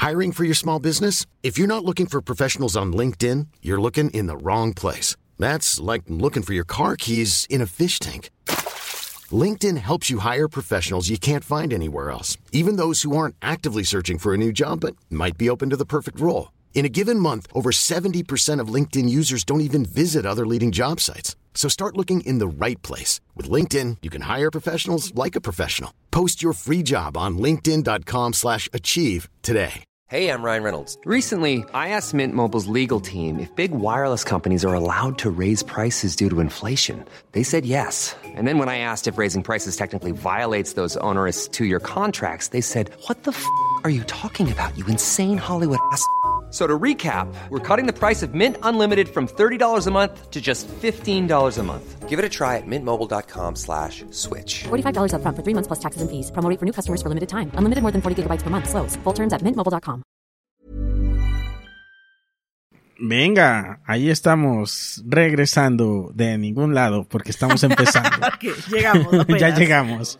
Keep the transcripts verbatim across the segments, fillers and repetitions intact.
Hiring for your small business? If you're not looking for professionals on LinkedIn, you're looking in the wrong place. That's like looking for your car keys in a fish tank. LinkedIn helps you hire professionals you can't find anywhere else, even those who aren't actively searching for a new job but might be open to the perfect role. In a given month, over seventy percent of LinkedIn users don't even visit other leading job sites. So start looking in the right place. With LinkedIn, you can hire professionals like a professional. Post your free job on linkedin.com slash achieve today. Hey, I'm Ryan Reynolds. Recently, I asked Mint Mobile's legal team if big wireless companies are allowed to raise prices due to inflation. They said yes. And then when I asked if raising prices technically violates those onerous two-year contracts, they said, what the f*** are you talking about, you insane Hollywood ass f- So to recap, we're cutting the price of Mint Unlimited from thirty dollars a month to just fifteen dollars a month. Give it a try at mintmobile.com slash switch. forty-five dollars up front for three months plus taxes and fees. Promo rate for new customers for limited time. Unlimited more than forty gigabytes per month. Slows full terms at mint mobile dot com. Venga, ahí estamos regresando de ningún lado porque estamos empezando. Okay, llegamos. Ya llegamos.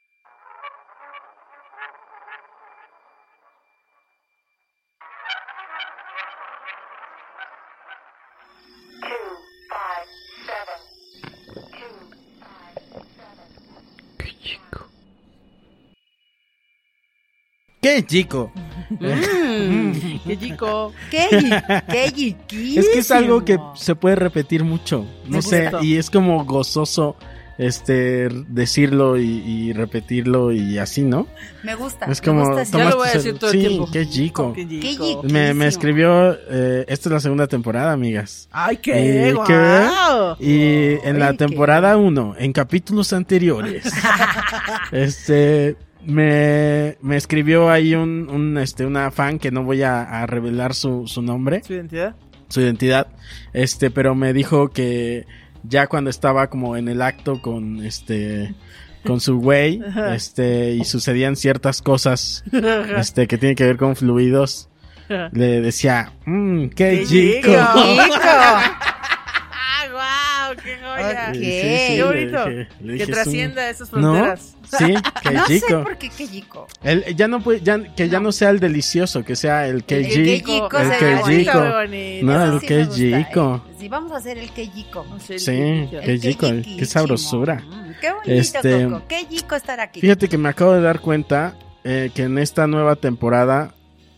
¡Qué chico! Mm, ¡Qué chico! ¡Qué, qué chiquísimo! Es que es algo que se puede repetir mucho, no Me sé, gustó. y es como gozoso este decirlo y, y repetirlo y así, ¿no? Me gusta. Es como me gusta así. Ya lo tomaste voy a ese- decir todo el sí, tiempo. qué chico. ¡Qué Qué chico! chico. Me, me escribió, eh, esta es la segunda temporada, amigas. ¡Ay, qué Eh, guau! Y en la Oye, qué- temporada uno, en capítulos anteriores, este me, me escribió ahí un, un este una fan que no voy a, a revelar su, su nombre, ¿Su identidad? su identidad, este, pero me dijo que ya cuando estaba como en el acto con este con su güey, este, y sucedían ciertas cosas, este, que tienen que ver con fluidos, le decía, mmm, qué ¡Qué chico. chico! ¡Chico! ¡Ah, guau! ¡Qué joya! Ok. Sí, sí, sí, ¡Qué le bonito! dije- le Que dije, trascienda esas ¿no? fronteras. Sí, qué No sé chico. por qué qué chico. Él ya no puede, ya, que ya no sea el delicioso, que sea el que El que chico. chico El se que ve chico. bonito. Qué bonito. No, Eso el sí que me gusta, chico. ¿eh? Sí, vamos a hacer el que chico. No sé, el Sí, que- qué chico, qué chiquísimo. sabrosura. Mm, qué bonito, Este, Coco. Qué chico estar aquí. Fíjate que me acabo de dar cuenta eh, que en esta nueva temporada,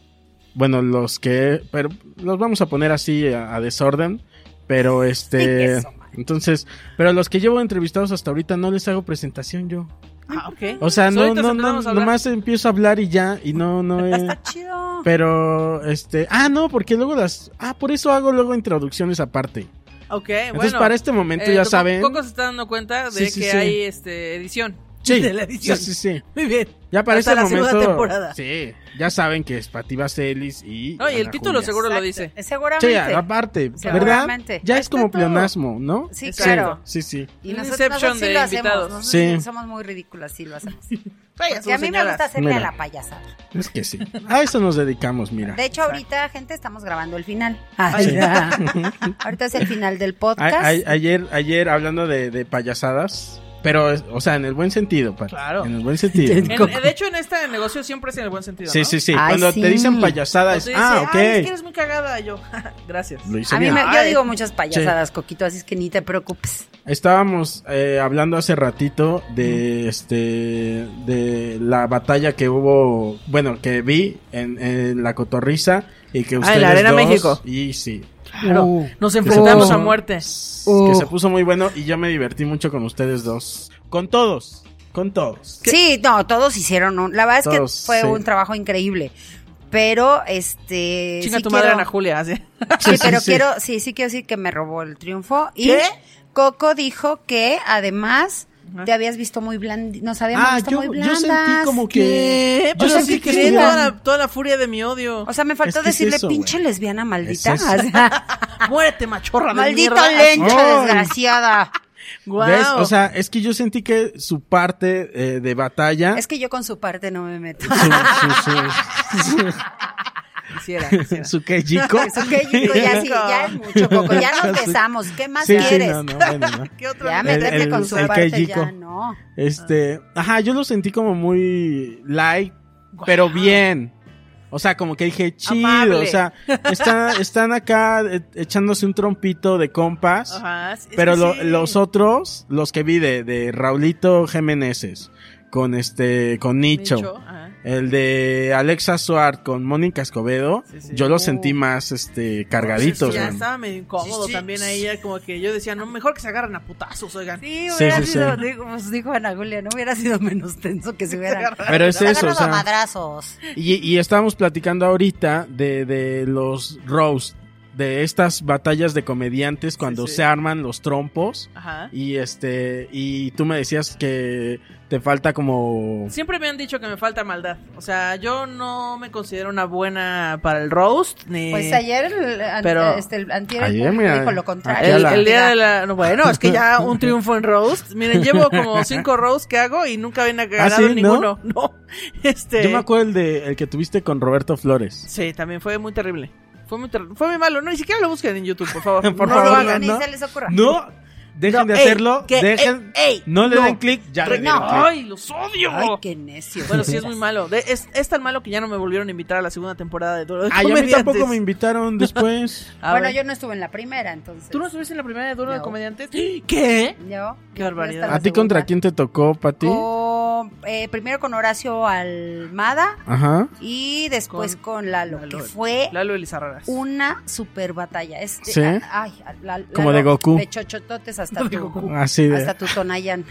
bueno, los que, pero los vamos a poner así a, a desorden, pero este, Eso, man. entonces, pero los que llevo entrevistados hasta ahorita no les hago presentación yo. Ah, ok. O sea, Pues no, ahorita no, se no, ponemos a hablar. nomás empiezo a hablar y ya, y no, no he... Está chido. Pero, este, ah, no, porque luego las, ah, por eso hago luego introducciones aparte. Ok, Entonces, bueno. para este momento Eh, ya Coco- saben. Coco se está dando cuenta de Sí, sí, que sí. hay este edición. Sí, de la edición. sí, sí, sí. Muy bien. Ya para Hasta este la segunda momento, temporada. sí, ya saben que es Pativa Celis y No, y el Ana título Julia. seguro lo Exacto. dice. Seguramente. Sí, aparte, ¿verdad? Seguramente. Ya Ahí es como está todo. pleonasmo, ¿no? Sí, Exacto. claro. Sí, sí. Y Un nosotros, Inception nosotros sí de lo hacemos. invitados. Nosotros Sí. sí somos muy ridículas, sí lo hacemos. Vaya, Y a mí me señora. gusta hacerle Mira. a la payasada. Es que sí. A eso nos dedicamos, mira. De hecho, ahorita, gente, estamos grabando el final. Sí. Ahorita es el final del A- podcast. a- ayer, ayer hablando de, de payasadas, pero, es- o sea, en el buen sentido, pa- Claro. en el buen sentido. En- de hecho, en este negocio siempre es en el buen sentido, Sí, ¿no? sí, sí. Ay, Cuando sí. te dicen payasada O es, te dice, ah, ok. Ay, es que eres muy cagada. Y yo, gracias. Lo hice A mí bien. me, yo Ay. digo muchas payasadas, Coquito, así es que ni te preocupes. Estábamos eh, hablando hace ratito de este de la batalla que hubo, bueno, que vi en, en la Cotorrisa y que Ah, en ustedes la Arena dos, México. y sí, Claro. Uh, Nos enfrentamos uh. a muerte. que se puso muy bueno y yo me divertí mucho con ustedes dos, con todos, con todos. Sí, no, todos hicieron, un- la verdad es Todos, que fue sí. un trabajo increíble. Pero, este... Chinga sí tu madre, quiero- Ana Julia. Así. Sí, Sí, pero sí. quiero, sí, sí quiero decir que me robó el triunfo. Y ¿Qué? Coco dijo que además Ajá. te habías visto muy blandi, nos habíamos Ah, visto yo, muy yo blandas. sentí como que ¿Qué? yo Pues sentí así que que estuvieron- toda la, toda la furia de mi odio. O sea, me faltó Es que es decirle eso, pinche güey. lesbiana maldita. Es eso. O sea, Muérete, machorra de maldita mierda. lencha Ay. desgraciada. Guau. ¿Ves? O sea, es que yo sentí que su parte eh, de batalla, Es que yo con su parte no me meto. su, su, su, Quisiera, quisiera. su quejico. Eso que digo, ya sí, ya es mucho, Coco. Ya nos besamos. ¿Qué más Sí, sí, quieres? no, no, bueno, no. ¿Qué otro? Ya El- meterte el- con su el parte, quejico. ya no. Este, ajá, yo lo sentí como muy light, pero bien. O sea, como que dije, chido, Amable. o sea, está, están acá eh, echándose un trompito de compas. Ajá, es Pero que lo- sí. los otros, los que vi de, de Raulito Jiménez, con este, con Nicho, Nicho, ajá. el de Alexa Suart con Mónica Escobedo, Sí, sí. yo los Uh. sentí más, este, cargaditos, Sí, ya man. estaba medio incómodo Sí, sí. también ahí, ya como que yo decía, no, mejor que se agarren a putazos, oigan. Sí, Sí, hubiera sí, sido, sí. digo, pues dijo Ana Julia, no hubiera sido menos tenso que se hubieran Pero es eso, o agarrado a sea, madrazos. y, y estábamos platicando ahorita de, de los roast, de estas batallas de comediantes cuando sí. se arman los trompos. Ajá. Y este, y tú me decías que te falta como... Siempre me han dicho que me falta maldad. O sea, yo no me considero una buena para el roast, ni... Pues ayer, el, an- Pero- este, el antier, el Ayer, público mira, dijo lo aquí contrario. a El, la- el día de la... no, bueno, es que ya un triunfo en roast. Miren, llevo como cinco roasts que hago y nunca habían ganado ¿sí? ¿No? ninguno. No. Este... Yo me acuerdo el de el que tuviste con Roberto Flores. Sí, también fue muy terrible. Fue muy, ter- fue muy malo. No, ni siquiera lo busquen en YouTube, por favor. Por no favor, lo no, hagan. Ni no. se les ocurra. No, dejen No, de ey, hacerlo, que- dejen, ey, ey, no le no. den clic, ya le Re- dieron clic. ¡Ay, los odio! Ay, qué necio. Bueno, sí es muy malo. De- es, es tan malo que ya no me volvieron a invitar a la segunda temporada de Duro de Ay, a mí Comediantes. tampoco me invitaron después. A Bueno, ver. yo no estuve en la primera, entonces. ¿Tú no estuviste en la primera de Duro de No. Comediantes? ¿Qué? Yo. Qué barbaridad. Yo ¿A ti contra quién te tocó, Pati? Con, eh, primero con Horacio Almada Ajá. y después Con con, Lalo, Lalo. que fue Lalo Elizarraras. una super batalla. Es, ¿Sí? a- ay, la- Lalo, Como de Goku. De chochototes hasta De tu, Goku. Así de... hasta tu Tonayan.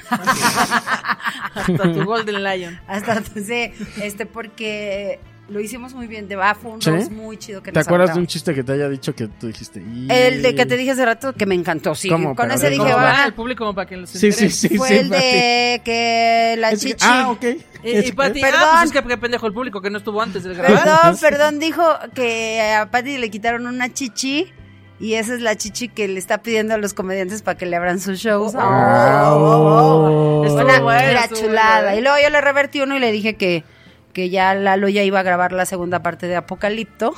Hasta tu Golden Lion. hasta tu, sí, este, porque lo hicimos muy bien. De va, fue un ¿Sí? roast muy chido que ¿Te nos acuerdas de un aventamos. chiste que te haya dicho que tú dijiste? "Y-"? El de que te dije hace rato que me encantó, sí. ¿Cómo? Con Pero ese de- dije, ¿cómo? Para va. el público como para que los Sí, sí, entere. sí. Fue sí, el Pati. de que la Es que- chichi. Ah, ok. Y, Es y que- Pati, Perdón. ah, pues es que qué pendejo el público que no estuvo antes del grabar. Perdón, perdón, dijo que a Patty le quitaron una chichi y esa es la chichi que le está pidiendo a los comediantes para que le abran sus shows. Ah, Oh. Estuvo Una bueno, era estuvo chulada. bueno. Y luego yo le revertí uno y le dije que, que ya Lalo ya iba a grabar la segunda parte de Apocalipto.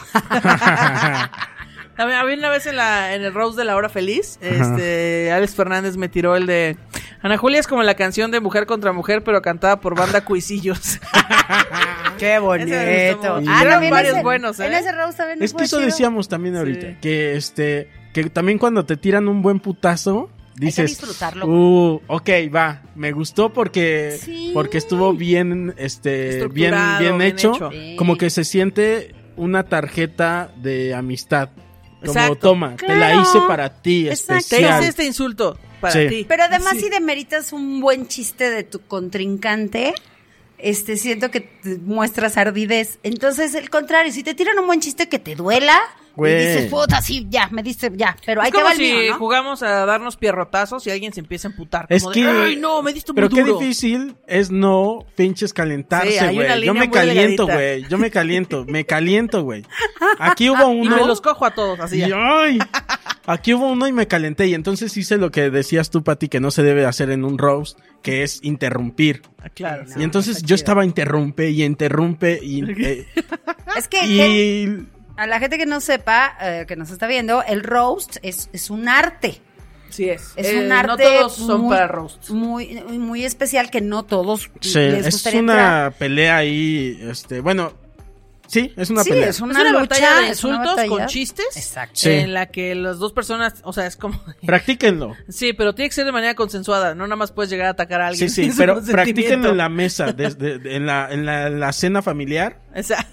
Había había una vez en la en el roast de La Hora Feliz, este Alex Fernández me tiró el de Ana Julia es como la canción de Mujer contra Mujer, pero cantada por banda Cuisillos. Qué bonito. Ah, Eran también varios ese- buenos, ¿eh? En ese roast también Es fue que eso chido. decíamos también ahorita, Sí. que este, que también cuando te tiran un buen putazo, dices, disfrutarlo. uh, ok, va, me gustó porque, Sí. porque estuvo bien, este, bien, Estructurado, bien bien hecho, hecho. Sí. como que se siente una tarjeta de amistad, como Exacto. toma, te la Claro. hice para ti, Exacto. Te especial. hice este insulto para Sí. ti. Pero además, Sí. si demeritas un buen chiste de tu contrincante, este, siento que te muestras ardidez. Entonces, el contrario, si te tiran un buen chiste que te duela, Güey. y dices, puta, sí, ya, me diste, ya, pero Es ahí te como va el si mío, ¿no? jugamos a darnos pierrotazos y alguien se empieza a emputar. Es Como que, de, ay, no, me diste muy pero qué duro. difícil es no pinches Sí, calentarse, hay una güey. Yo línea me muy caliento, delgadita. güey. Yo me caliento, me caliento, güey. Aquí hubo Y uno. me los cojo a todos, así Y, ya. ay, aquí hubo uno y me calenté. Y entonces hice lo que decías tú, Pati, que no se debe hacer en un roast, que es interrumpir. Ah, claro. Sí, y entonces yo estaba interrumpe y interrumpe y, eh, Es que, que y a la gente que no sepa, eh, que nos está viendo, el roast es, es un arte. Sí es. Es Eh, un arte No todos son muy, para roasts. Muy, muy especial que no todos sí, les es gustaría una entrar. pelea ahí, este, bueno, sí, es una Sí, pelea. es una, Es una lucha, batalla de es una insultos batalla. con chistes. Exacto. Sí. En la que las dos personas, o sea, es como... Practíquenlo. Sí, pero tiene que ser de manera consensuada. No nada más puedes llegar a atacar a alguien. Sí, sí, sin su pero consentimiento. practíquenlo en la mesa, desde, de- en, la, en, la, en la cena familiar. O sea,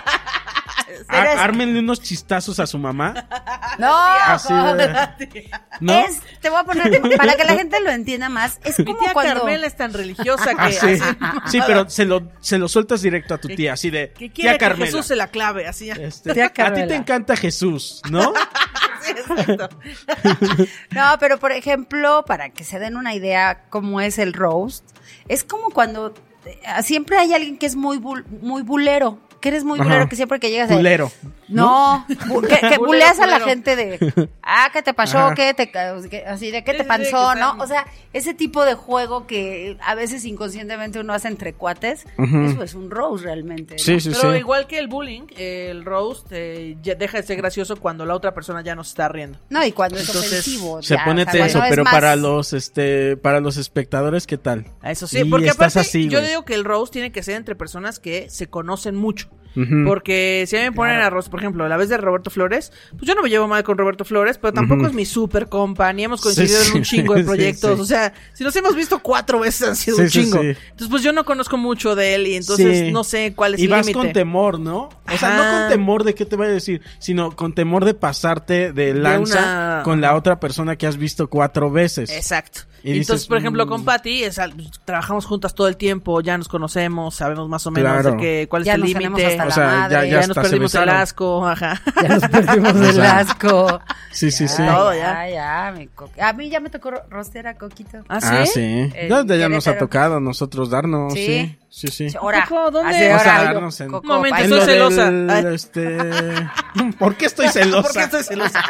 Pero Á- es- Ármenle unos chistazos a su mamá. No, Así de- ¿no? es, te voy a poner, para que la gente lo entienda más, es mi como tía cuando... Carmela es tan religiosa que... Ah, sí. así- Sí, pero se lo, se lo sueltas directo a tu tía, así de, Que quiere tía que Carmela. Jesús se la clave, así ya. Este, Tía a ti Carmela. te encanta Jesús, ¿no? Sí, exacto. No, pero por ejemplo, para que se den una idea cómo es el roast, es como cuando eh, siempre hay alguien que es muy bul- muy bulero, que eres muy Ajá. bulero, que siempre que llegas de- Culero. No, bu- que, que Bulero, buleas a la culero. gente de, ah, ¿qué te pasó? Ajá. ¿Qué te, ca- que- así de qué Sí, te sí, pasó? que ¿No? están- O sea, ese tipo de juego que a veces inconscientemente uno hace entre cuates, Ujú. eso es un roast realmente. ¿no? Sí, sí, Pero sí. igual que el bullying, el roast eh, ya deja de ser gracioso cuando la otra persona ya no se está riendo. No, y cuando es Entonces, ofensivo. Se ya, pone o sea, tenso, cuando es pero más- para los, este, para los espectadores, ¿qué tal? Eso sí, Y porque estás aparte así, yo güey. digo que el roast tiene que ser entre personas que se conocen mucho. Ujú. Porque si a mí me ponen a Ros, por ejemplo, la vez de Roberto Flores, pues yo no me llevo mal con Roberto Flores, pero tampoco Ujú. es mi super compa, ni hemos coincidido Sí, en un sí. chingo de Sí, proyectos. sí. O sea, si nos hemos visto cuatro veces han sido Sí, un sí, chingo. sí. Entonces, pues yo no conozco mucho de él y entonces Sí. no sé cuál es Y el vas límite. con temor, ¿no? O sea, no Ajá. con temor de qué te vaya a decir, sino con temor de pasarte de lanza una- con la otra persona que has visto cuatro veces. Exacto. Y Entonces, dices, por ejemplo, mm. con Patty, es al- trabajamos juntas todo el tiempo, ya nos conocemos, sabemos más o menos Claro. de qué, cuál Ya es el nos tenemos límite. hasta O la sea, ya- madre. ya Ya, nos hasta se perdimos el besaron. asco, ajá. Ya nos perdimos O del sea, asco. Sí, sí, sí. Todo, ya. Ya, mi co- A mí ya me tocó ro- roster a Coquito. ¿Ah, sí? Ah, sí. En Ya, ya nos ha Querétaro. tocado a nosotros darnos, Sí. sí. Sí, sí. Ahora, Coco, ¿dónde? hace O O sea, hora, darnos en- Coco, Un momento, pa- estoy lo celosa. del, Ay. este... ¿Por qué estoy celosa? ¿Por qué estoy celosa?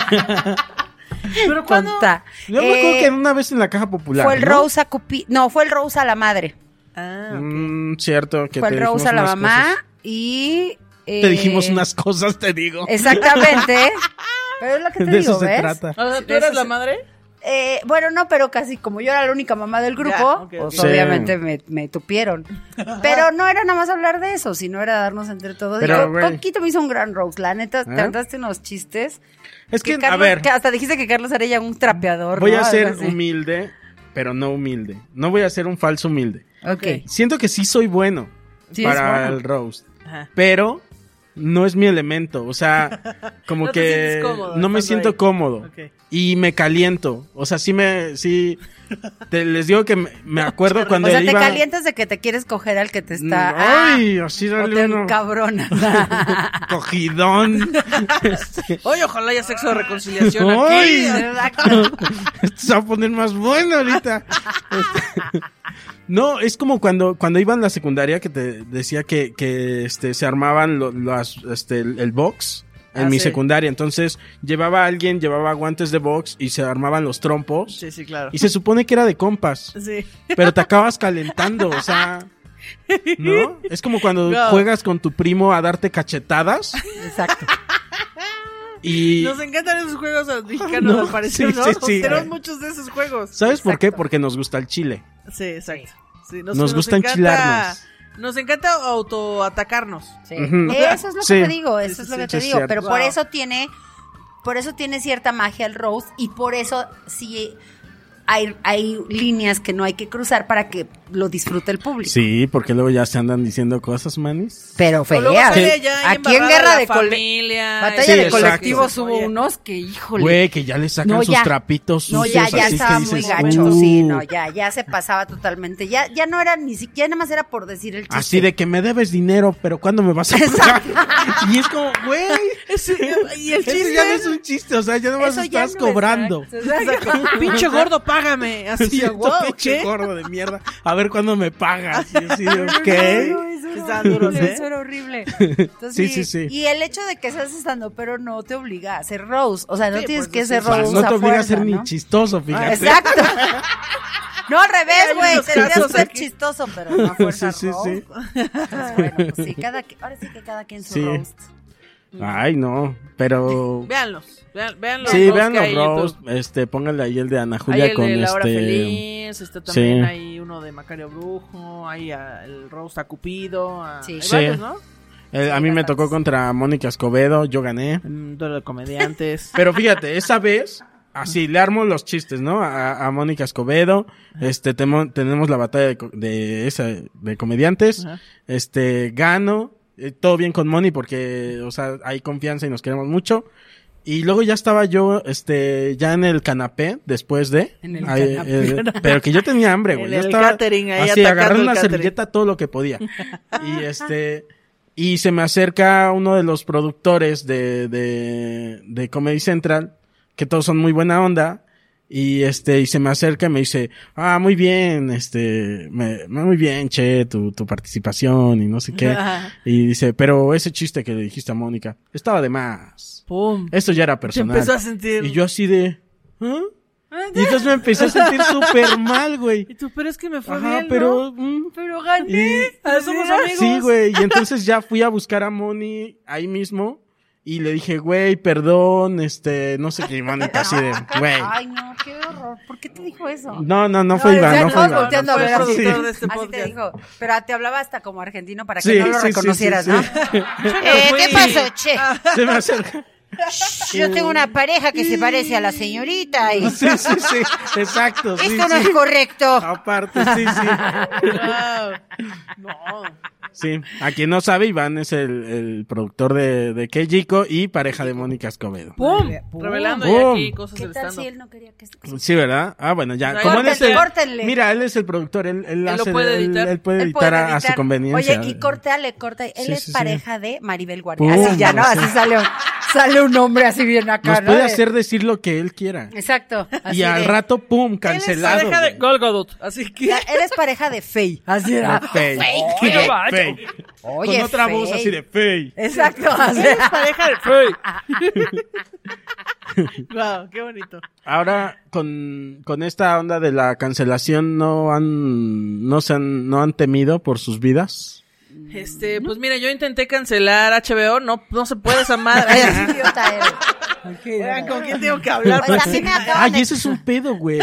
Pero cuando... tonta. Yo me acuerdo Eh, que una vez en la caja popular, Fue el ¿no? Rose a Cupi... No, fue el Rose a la madre. Ah, ok. Mm, cierto, que Fue te el Rose dijimos a la unas mamá cosas. y... eh, Te dijimos unas cosas, te digo. Exactamente. Pero es lo que te De digo, eso se ¿ves? trata. O sea, ¿tú De eras eso la se- madre? Eh, bueno, no, pero casi como yo era la única mamá del grupo, Ya, ok, pues ok. Sí. obviamente me, me tupieron. Pero no era nada más hablar de eso, sino era darnos entre todos. Pero, Y Co- güey. Coquito me hizo un gran roast, la neta, te ¿Eh? contaste unos chistes. Es que, a Carlos- ver, que hasta dijiste que Carlos era ya un trapeador. voy ¿no? a Algo ser así. humilde, pero no humilde. No voy a ser un falso humilde. Ok. Siento que sí soy bueno Sí, es para bueno. el roast, Ajá. pero no es mi elemento. O sea, como No te que sientes cómodo no me estando siento ahí. cómodo. Ok. Y me caliento. O sea, sí me... Sí, te- les digo que me, me acuerdo cuando O sea, te iba... calientas de que te quieres coger al que te está... ah, Ay, así o dale te uno. encabronas. Cogidón. Este, Oye, ojalá haya sexo de reconciliación ¡Ay! aquí. Exacto. Esto se va a poner más bueno ahorita. Este, no, es como cuando, cuando iba en la secundaria que te decía que, que este, se armaban lo- las, este, el, el box en Ah, mi sí. secundaria. Entonces llevaba a alguien, llevaba guantes de box y se armaban los trompos. Sí, sí, claro. Y se supone que era de compas. Sí. Pero te acabas calentando, o sea... ¿No? Es como cuando No. juegas con tu primo a darte cachetadas Exacto. y... Nos encantan esos juegos a los mexicanos, No, al parecer, sí, ¿no? sí, sí. Tenemos muchos de esos juegos. ¿Sabes por qué? Porque nos gusta el chile. Sí, exacto. Sí, Nos gusta encanta- enchilarnos. Nos encanta autoatacarnos. Sí. Ujú. Eso es lo Sí. que te digo, eso Sí, es sí, lo que sí, te es digo. cierto. Pero por Wow. eso tiene, por eso tiene cierta magia el roast y por eso sí hay, hay líneas que no hay que cruzar para que lo disfrute el público. Sí, porque luego ya se andan diciendo cosas, manis. Pero O luego feas. sale ya ahí Aquí en embarrada guerra la de cole- familia. batalla Sí, de exacto. colectivos hubo Oye. unos que, híjole. Güey, que ya le sacan No, sus ya. trapitos No, sucios. ya, ya así estaba que muy dices, gacho, "Uh". sí, no, ya, ya se pasaba totalmente. Ya, ya no era ni siquiera, nada más era por decir el chiste. Así de que me debes dinero, pero ¿cuándo me vas a pagar? Y es como, güey, Ese- y el eso chiste ya no es un chiste, o sea, ya nomás Eso ya estás no es, cobrando. exacto. pinche gordo, págame. Así, Sí, wow, pinche ¿qué? gordo de mierda. A ver cuándo me pagas. Y así de, No, ok. eso era Están duros, horrible, ¿eh? eso era horrible. Entonces, Sí, sí, sí. Y el hecho de que seas estando, pero no te obliga a hacer roast. O sea, no Sí, tienes pues, que sí, ser sí. O sea, roast. no te obliga a fuerza, ser ni ¿no? chistoso, Ah, fíjate. exacto. No, al revés, Hay güey. unos Tendrías casos que ser aquí. chistoso, pero no a fuerza Sí, sí, roast. sí. Pues bueno, pues sí, cada, qui- ahora sí que cada quien su Sí. roast. Ay, no, pero... Véanlos. Vean, vean los Sí, roasts vean que los hay en YouTube. roast, este, pónganle ahí el de Ana Hay Julia el con de La Hora este... Feliz, está también Sí. hay uno de Macario Brujo, hay ah, el roast a Cupido, a... Sí. hay Sí. varios, ¿no? Eh, a mí me tocó contra Mónica Escobedo, yo gané. Un duelo de comediantes. Pero fíjate, esa vez, así, le armo los chistes, ¿no? A, a Mónica Escobedo, este, temo- tenemos la batalla de, co- de esa, de comediantes, Ajá. este, gano, eh, todo bien con Moni porque, o sea, hay confianza y nos queremos mucho. Y luego ya estaba yo, este, ya en el canapé, después de... En el ahí, canapé. eh, pero que yo tenía hambre, En güey. Yo el estaba catering, ahí así, atacando agarrando el una catering. servilleta todo lo que podía. Y este... Y se me acerca uno de los productores de, de, de Comedy Central, que todos son muy buena onda, y este, y se me acerca y me dice, ah, muy bien, este, me, muy bien, che, tu, tu participación y no sé qué. Ajá. Y dice, pero ese chiste que le dijiste a Mónica, estaba de más. ¡Pum! Esto ya era Se personal. empezó a sentir... Y yo así de, ¿ah? Y entonces me empecé a sentir súper mal, güey. Y tú, pero es que me fue Ajá, bien, ¿no? pero, mm, Pero gané. y- Pero somos amigos. sí, güey. Y entonces ya fui a buscar a Moni ahí mismo. y le dije, güey, perdón, este, no sé qué, manita, así de, güey. Ay, no, qué horror. ¿Por qué te dijo eso? No, no, no fue o sea, Iván, no fue todos Iván. volteando a ver No fue así. el productor de este Así te podcast. dijo. Pero te hablaba hasta como argentino para que Sí, no lo sí, sí, reconocieras, sí, ¿no? sí. Eh, ¿Qué pasó, che? Se me acerca. Yo tengo una pareja que se parece a la señorita y Sí, sí, sí, exacto, sí, esto no sí. es correcto. Aparte, sí, sí. Wow. No. Sí, a quien no sabe, Iván es el, el productor de, de Keijiko y pareja de Mónica Escobedo. ¡Pum! Revelando ya ¡Pum! aquí cosas ¿Qué del tal stand-up. si él no quería que se... Sí, ¿verdad? Ah, bueno, ya. No, Como él es el, córtenle. mira, él es el productor, él, él, Él lo hace, puede él- editar. él puede Él editar puede a, a su editar. conveniencia. Oye, y córtale, corta. Él Sí, es sí, sí. pareja de Maribel Guardia. Pum, Así ya, ¿no? sí. Así sale, un- sale un hombre así bien acá, Nos ¿no? puede De- hacer decir lo que él quiera. Exacto. Así Y al de- rato, pum, Él es cancelado. pareja de güey. Gal Gadot, así que... Ya, él es pareja de Faye. Así era. Fey. Oye, De vaya. Fey. Oye, Con otra voz Faye. así de Fey. Exacto. Así. Él es pareja de Fey. Wow, qué bonito. Ahora, con, con esta onda de la cancelación, ¿no han, no se han, no han temido por sus vidas? Este, pues mira, yo intenté cancelar H B O, no, no se puede esa madre. Ay, Ay, qué idiota eres. oigan, ¿con quién tengo que hablar? Pues así me acaban Ay, de- ese es un pedo, güey.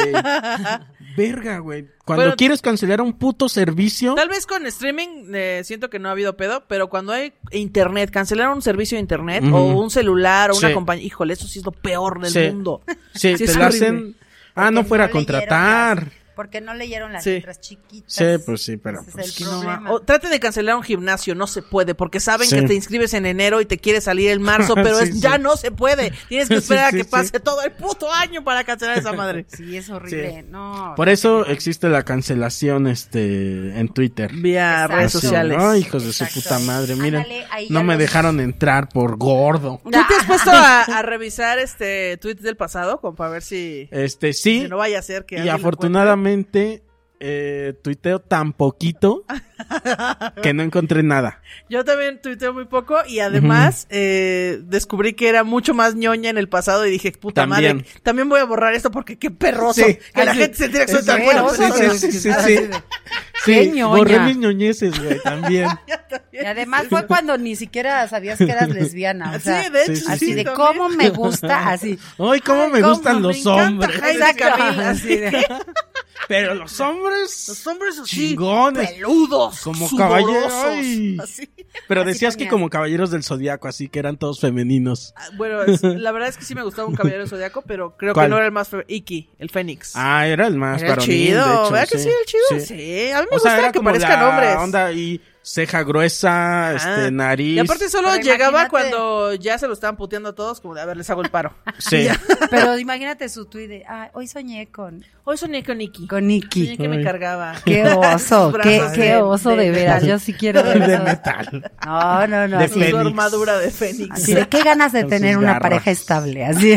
Verga, güey. Cuando Pero- quieres cancelar un puto servicio, Tal vez con streaming eh, siento que no ha habido pedo, pero cuando hay internet, cancelar un servicio de internet Ujú. o un celular o una Sí. compañía, híjole, eso sí es lo peor del Sí. mundo. sí, Sí, te es lo horrible. hacen. Ah, no Porque fuera a leyeron contratar. las- Porque no leyeron las Sí. letras chiquitas. Sí, pues sí, pero Ese pues, es que el no problema. O traten de cancelar un gimnasio, no se puede, porque saben Sí. que te inscribes en enero y te quiere salir en marzo, pero Sí, es, sí. ya no se puede. Tienes que Sí, esperar sí, a que sí. pase todo el puto año para cancelar esa madre. Sí, es horrible. No. Por eso existe la cancelación este en Twitter. Vía Exacto. redes Así, sociales. Ay, hijos de su Exacto. puta madre, miren. Ándale, ahí No ya me los- dejaron entrar por gordo. ¿Tú te has puesto a, a revisar este tweets del pasado? Como para ver si, Este, sí. si no vaya a ser que Y alguien lo afortunadamente eh, tuiteo tan poquito que no encontré nada. encuentre. Yo también tuiteo muy poco y además eh, descubrí que era mucho más ñoña en el pasado y dije, puta También. madre, también voy a borrar esto porque qué perroso. Sí, que la así. gente se entera que soy Es tan re buena oso, persona. sí, sí, sí, Así sí. de- Qué Sí, ñoña. borré mis ñoñeces, güey, también. Y además fue cuando ni siquiera sabías que eras lesbiana. O Sí, sea, de hecho, sí, sí, así sí, de también. cómo me gusta, así. Ay, cómo me Ay, gustan cómo los me encanta hombres. Jaime Exacto. Camil, así de- Pero los hombres. Los hombres así, Chingones. peludos, Como sudorosos, caballeros. Ay. así. Pero Así decías que ponías. como caballeros del zodiaco, así que eran todos femeninos. Ah, Bueno, es- la verdad es que sí me gustaba un caballero zodiaco, pero creo ¿Cuál? que no era el más fe- Iki, el Fénix. Ah, era el más Era el varonil, chido, de hecho, ¿verdad que sí, el chido? Sí, a mí me O sea, gusta era que como parezcan la hombres. onda y ceja gruesa, Ah. este, nariz. Y aparte solo Pero llegaba imagínate- cuando ya se lo estaban puteando a todos, como de, a ver, les hago el paro. Sí. Pero imagínate su tweet de, ah, hoy soñé con, Hoy soñé con Iki. con Soñé Nikki. que me Ay. cargaba. Qué oso, Sus qué, brazos qué de- oso de, de veras. metal. Yo sí quiero ver De eso. metal. No, no, no. De Así, Su Fénix. armadura de Fénix. así de qué ganas de Con tener sus una garras. pareja estable. Así.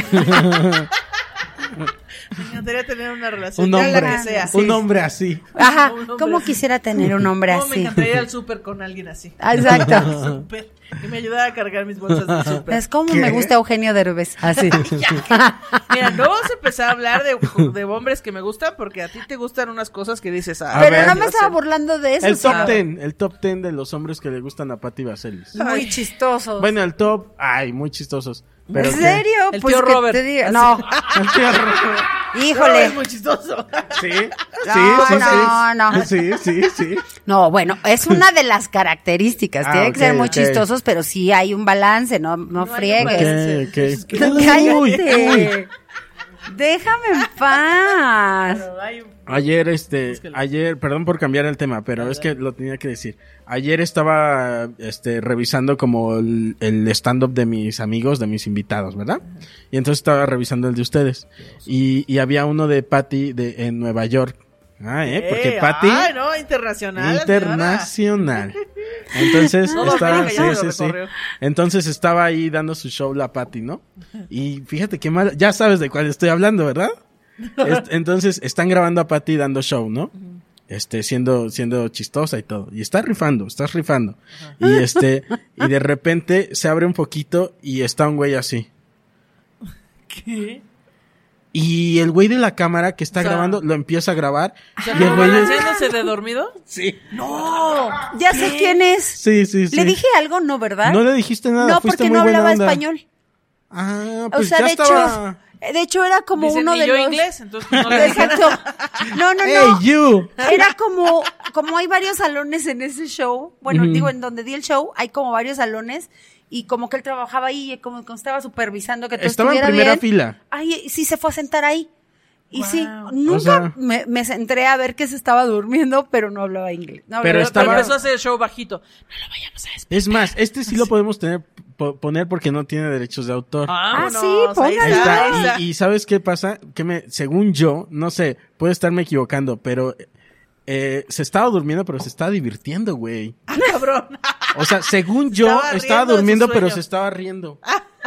Me encantaría tener una relación. Un ya la hombre, que sea. un hombre así. Ajá. Un hombre ¿Cómo así. quisiera tener un hombre ¿Cómo me así? encantaría ir al súper con alguien así? Ah, exacto. Súper. Que me ayudara a cargar mis bolsas de súper. Es como ¿Qué? me gusta Eugenio Derbez. Así. Mira, no vamos a empezar a hablar de, de hombres que me gustan porque a ti te gustan unas cosas que dices, ah, A Pero ver. no me estaba burlando de eso. El top sino ten, el top ten de los hombres que le gustan a Patti Vaselis. Muy chistosos. Bueno, el top, ay, muy chistosos. Pero ¿En que- serio? El Pues tío que Robert. te diga- Así. No, El tío Robert. no, híjole. es muy chistoso. Sí, sí, No, sí, no, sí. no. Sí, sí, sí. No, bueno, es una de las características. Ah, Tienen que ser ok, muy ok. chistosos, pero sí hay un balance, no, no, No hay un friegues. balance. Ok, ok. Es que- Cállate. Uy, uy. Déjame en paz. Pero hay un- Ayer, este, Búscalo. ayer, perdón por cambiar el tema, pero es que lo tenía que decir. Ayer estaba, este, revisando como el, el stand-up de mis amigos, de mis invitados, ¿verdad? Y entonces estaba revisando el de ustedes. Y, y había uno de Patty de, en Nueva York. Ah, eh, porque Eh, Patty, Ay, no, internacional. internacional. Entonces Todo estaba, América ya sí, lo sí, sí. recorrió. Entonces estaba ahí dando su show la Patty, ¿no? Y fíjate qué mal, ya sabes de cuál estoy hablando, ¿verdad? Est- Entonces están grabando a Patty dando show, ¿no? Este, siendo, siendo chistosa y todo. Y está rifando, estás rifando. Y este, y de repente se abre un poquito y está un güey así. ¿Qué? Y el güey de la cámara que está O sea, grabando lo empieza a grabar. O sea, y el ¿cómo güey... balanceándose de dormido? Sí. ¡No! Ya sé quién es. Sí, sí, sí. Le dije algo, ¿no, verdad? No le dijiste nada, No, fuiste porque muy no buena hablaba onda. español. Ah, O pues sea, ya de estaba... hecho, de hecho era como Dicen, uno y de yo los... inglés, entonces no le dije Exacto. No, no, no. Hey, you. Era como, como hay varios salones en ese show, bueno, Ujú. digo, en donde di el show, hay como varios salones, y como que él trabajaba ahí, y como que estaba supervisando que todo Estaba en estuviera primera bien. fila. Ay, sí se fue a sentar ahí. Y Wow. sí, nunca O sea- me, me entré a ver que se estaba durmiendo, pero no hablaba inglés. No, Pero Pero, estaba- pero empezó a hacer el show bajito. No lo vayamos a despedir. Es más, este sí lo podemos tener po- poner porque no tiene derechos de autor. Ah, sí, Vámonos, ahí póngalo. Ahí está, ahí está. está. Y, y ¿sabes qué pasa? Que me, según yo, no sé, puedo estarme equivocando, pero eh, se estaba durmiendo, pero se estaba divirtiendo, güey. Ah, cabrón. O sea, según yo, Estaba estaba, riendo de su durmiendo, pero sueño. se estaba riendo.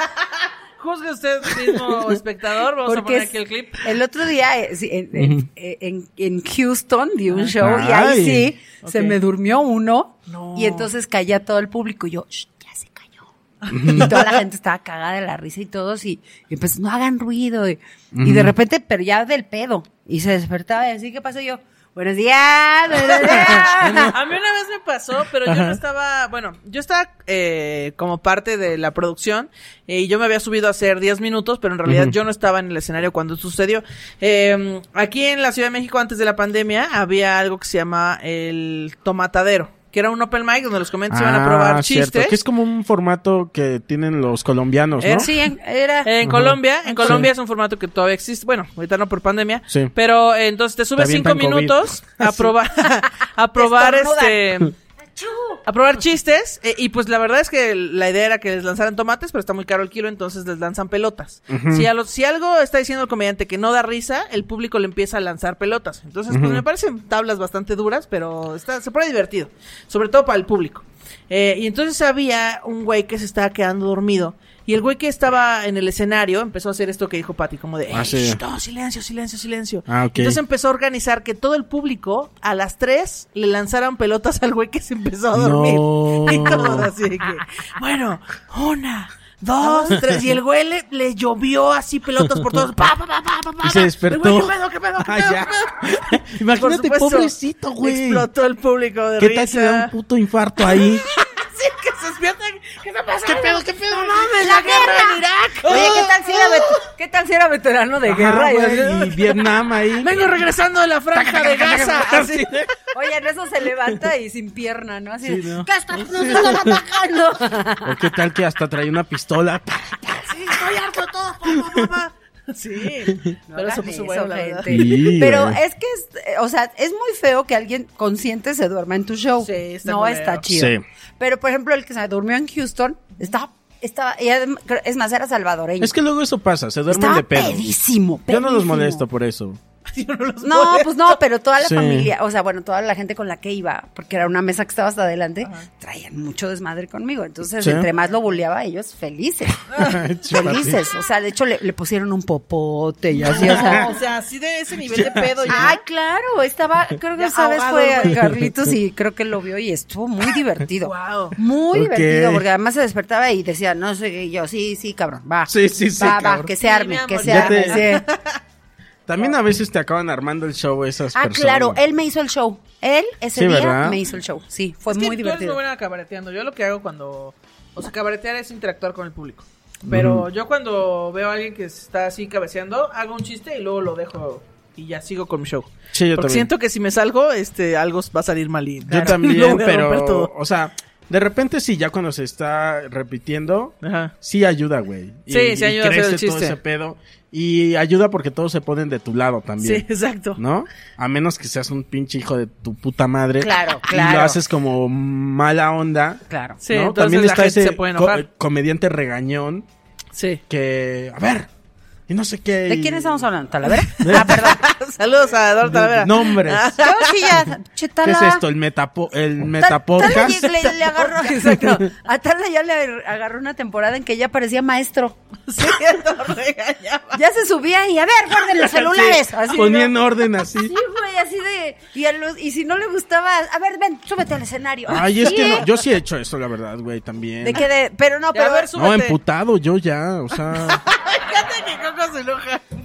Juzgue usted mismo, espectador. Vamos a Porque poner es- aquí el clip. el otro día eh, sí, en, en- Ujú. en- en Houston di un show y Ay. ahí sí se Ok. me durmió uno No. y entonces caía todo el público y yo, "Shh, ya se cayó." Y toda la gente estaba cagada de la risa y todos y, y pues no hagan ruido y, y de repente, pero ya del pedo y se despertaba y así, ¿qué pasó? Yo, buenos días, buenos días. A mí una vez me pasó, pero yo no estaba, bueno, yo estaba eh, como parte de la producción eh, y yo me había subido a hacer diez minutos, pero en realidad Ujú. yo no estaba en el escenario cuando sucedió. Eh, aquí en la Ciudad de México, antes de la pandemia, había algo que se llama el tomatadero, que era un open mic donde los comediantes iban a probar Ah, cierto, chistes. que es como un formato que tienen los colombianos, ¿no? Eh, Sí, en- era... En Ajá. Colombia, en Colombia Sí. es un formato que todavía existe, bueno, ahorita no por pandemia, Sí. pero eh, entonces te subes Te cinco avientan COVID. minutos a probar, a probar Estornudan. este, a probar chistes, eh, y pues la verdad es que la idea era que les lanzaran tomates, pero está muy caro el kilo, entonces les lanzan pelotas. Ujú. Si a los, si algo está diciendo el comediante que no da risa, el público le empieza a lanzar pelotas. Entonces, pues Ujú. me parecen tablas bastante duras, pero está, se pone divertido, sobre todo para el público. Eh, y entonces había un güey que se estaba quedando dormido. Y el güey que estaba en el escenario empezó a hacer esto que dijo Patty, como de, Ah, "Ey, sí. shh, no, silencio, silencio, silencio." Ah, ok. Entonces empezó a organizar que todo el público a las tres le lanzaran pelotas al güey que se empezó a dormir. No. Y todo así de que, bueno, una, dos, tres. Y el güey le, le llovió así pelotas por todos. Pa, pa, pa, pa, pa, pa, Y se pa. despertó. El güey, ¿qué pedo, qué pedo, qué Ah, pedo, ya. qué pedo? Imagínate, Por supuesto, pobrecito, güey. Explotó el público de ¿Qué risa. tal si le da un puto infarto ahí? Sí, que se despierta. ¿Qué está pasando? ¿Qué pedo, qué pedo? No mames, la guerra en Irak. Oye, ¿qué tal si era, vet- ¿qué tal si era veterano de Ajá, guerra? Y güey, así- y Vietnam ahí. Vengo regresando de la franja de Gaza. Así. Oye, en eso se levanta y sin pierna, ¿no? Así Sí, de, ¿no? ¿qué está, nos están atacando? O qué tal que hasta trae una pistola. Sí, estoy harto de todo. Pa, pa, pa, pa. Sí, No pero eso hagan puso eso, bueno, la verdad. gente. Sí, Pero güey. es que, es, eh, o sea, es muy feo que alguien consciente se duerma en tu show. Sí, está no culero. está chido. Sí. Pero, por ejemplo, el que se durmió en Houston, estaba, estaba, y adem- es más, era salvadoreño. Es que luego eso pasa, se duermen estaba de pedo. pedísimo, Yo no los pedísimo. molesto por eso. Yo no los No, molesto. pues no, pero toda la Sí. familia, o sea, bueno, toda la gente con la que iba, porque era una mesa que estaba hasta adelante, traían mucho desmadre conmigo. Entonces, Sí. entre más lo buleaba, ellos felices. Chúpate. Felices. O sea, de hecho, le, le pusieron un popote y así, o sea. O sea, así de ese nivel de pedo ya. Ay, claro, estaba, creo que Ya esa vez ahogado, fue a güey. Carlitos y creo que lo vio y estuvo muy divertido. Wow. Muy Ok. divertido, porque además se despertaba y decía, no sé, y yo, sí, sí, cabrón, va. Sí, sí, sí, Va, va, cabrón. que se Sí, arme, mi que amor, se ya arme, te- sí. También a veces te acaban armando el show esas Ah, personas. claro, él me hizo el show. Él, ese Sí, día, ¿verdad? me hizo el show. Sí, fue Es que muy tú eres muy divertido. buena cabareteando. Yo lo que hago cuando... O sea, cabaretear es interactuar con el público. Pero yo cuando veo a alguien que está así cabeceando, hago un chiste y luego lo dejo y ya sigo con mi show. Sí, yo Porque también. siento que si me salgo, este, algo va a salir mal. y- Yo Lo también, voy a romper pero, todo. o sea, de repente sí, ya cuando se está repitiendo, Ajá. sí ayuda, güey. Y- Sí, sí y ayuda a hacer el crece todo chiste. ese pedo. Y ayuda porque todos se ponen de tu lado Sí, también. exacto. ¿No? A menos que seas un pinche hijo de tu puta madre. Claro, Y claro. lo haces como mala onda. Claro. Sí, ¿no? entonces También la está gente ese se puede co- enojar. comediante regañón Sí. que, a ver, y no sé qué. ¿De y- quién estamos hablando? ¿Talavera? Ah, perdón. Saludos a Eduardo Talavera. Nombres. Yo sí ya, che, ¿Qué Tala. es esto? ¿El, metapo el Ta- metapodcast? Tala le, le agarró, exacto. A Tala ya le agarró una temporada en que ya parecía maestro. Sí, lo regañaba. Ya se subía y, a ver, guarden los celulares. Así, Ponían ¿no? orden así. Sí, güey, así de... Y, a los- y si no le gustaba, a ver, ven, súbete al escenario. Ay, es Sí. que no, yo sí he hecho eso, la verdad, güey, también. De que de... Pero no, Ya, pero... a ver, No, súbete. emputado yo ya, o sea, Fíjate que Coco se enoja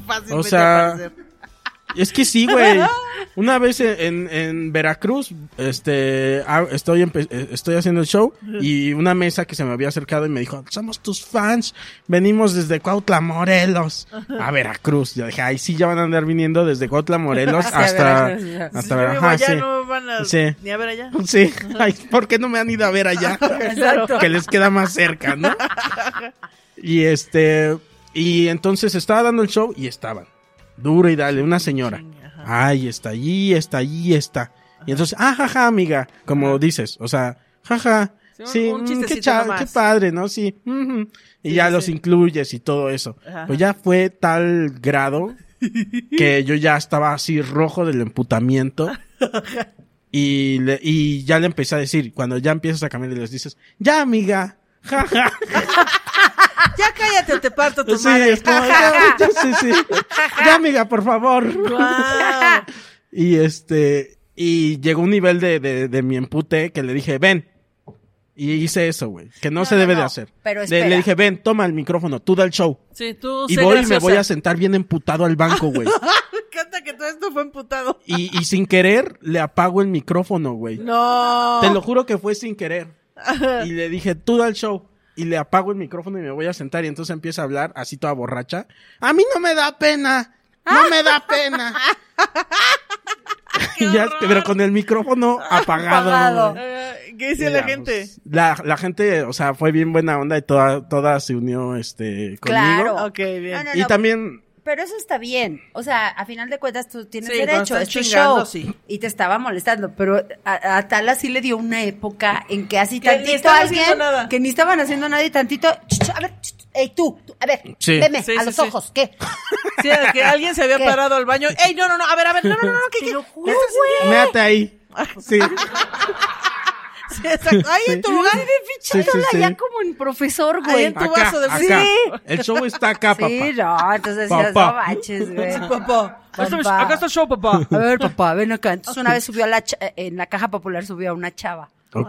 fácilmente O sea, aparecer. Es que sí, güey. Una vez en, en Veracruz, este, ah, estoy, empe- estoy haciendo el show y una mesa que se me había acercado y me dijo, somos tus fans, venimos desde Cuautla, Morelos, a Veracruz. Yo dije, ay, sí, ya van a andar viniendo desde Cuautla, Morelos Hacia hasta, Veracruz, ya. hasta, Si yo vivo ajá, allá, sí. no van a Sí. ni a ver allá. Sí, ay, ¿por qué no me han ido a ver allá? Exacto. Que les queda más cerca, ¿no? Y este, y entonces estaba dando el show y estaban, duro y dale, una señora. Ay, está allí, está allí, está. Y entonces, ah, jaja, amiga, como dices, o sea, jaja, Sí, un- sí, un mm, chistecito qué, cha- nomás. qué padre, ¿no? Sí, ujú. Y Sí, ya sí, los sí. incluyes y todo eso. Ajá. Pues ya fue tal grado que yo ya estaba así rojo del emputamiento. Y, le, y ya le empecé a decir, cuando ya empiezas a caminar y les dices, ya, amiga, jaja. Ya cállate o te parto tu Sí, madre. es como, ya, ya, sí, sí. Ya, amiga, por favor. Guau. Y este, y llegó un nivel de, de, de mi empute que le dije, ven. Y hice eso, güey, que no, No, se no, debe no, de hacer. pero le, espera. le dije, ven, toma el micrófono, tú da el show. Sí, tú Y sé voy y me graciosa. voy a sentar bien emputado al banco, güey. Me encanta que todo esto fue emputado. Y, y sin querer le apago el micrófono, güey. No. Te lo juro que fue sin querer. Y le dije, tú da el show. Y le apago el micrófono y me voy a sentar. Y entonces empieza a hablar así toda borracha. A mí no me da pena. No me da pena. Y ya, pero con el micrófono apagado. Apagado. güey. Eh, ¿Qué dice Ya, la pues, gente? la, la gente, o sea, fue bien buena onda y toda, toda se unió, este, conmigo. Claro. Ok, bien. No, no, Y no, también, pero eso está bien. O sea, a final de cuentas tú tienes Sí, cuando derecho, estás es tu chingando, show. sí. Y te estaba molestando, pero a, a Tala sí le dio una época en que así Que ni tantito estaban alguien haciendo nada. que ni estaban haciendo nada y tantito, ch, ch, a ver, ch, ch, ey tú, tú, a ver, Sí. veme Sí, a sí, los sí. ojos, ¿qué? Sí, que alguien se había ¿Qué? parado al baño. ¡Ey, no, no, no! A ver, a ver, no, no, no, no, ¿qué, Te qué? lo ¿Qué juro, estás haciendo? méate ahí. Sí. Sí, exacto. Ahí en tu lugar. Sí, sí, sí. Ya como en profesor, Ahí güey. en tu vaso de acá. Sí. El show está acá, papá. Sí, no, entonces decías, Papá. no manches, güey. Papá. Acá está, Papá. acá está el show, papá. A ver, papá, ven acá. Entonces una vez subió a la cha- en la caja popular subió a una chava Ok.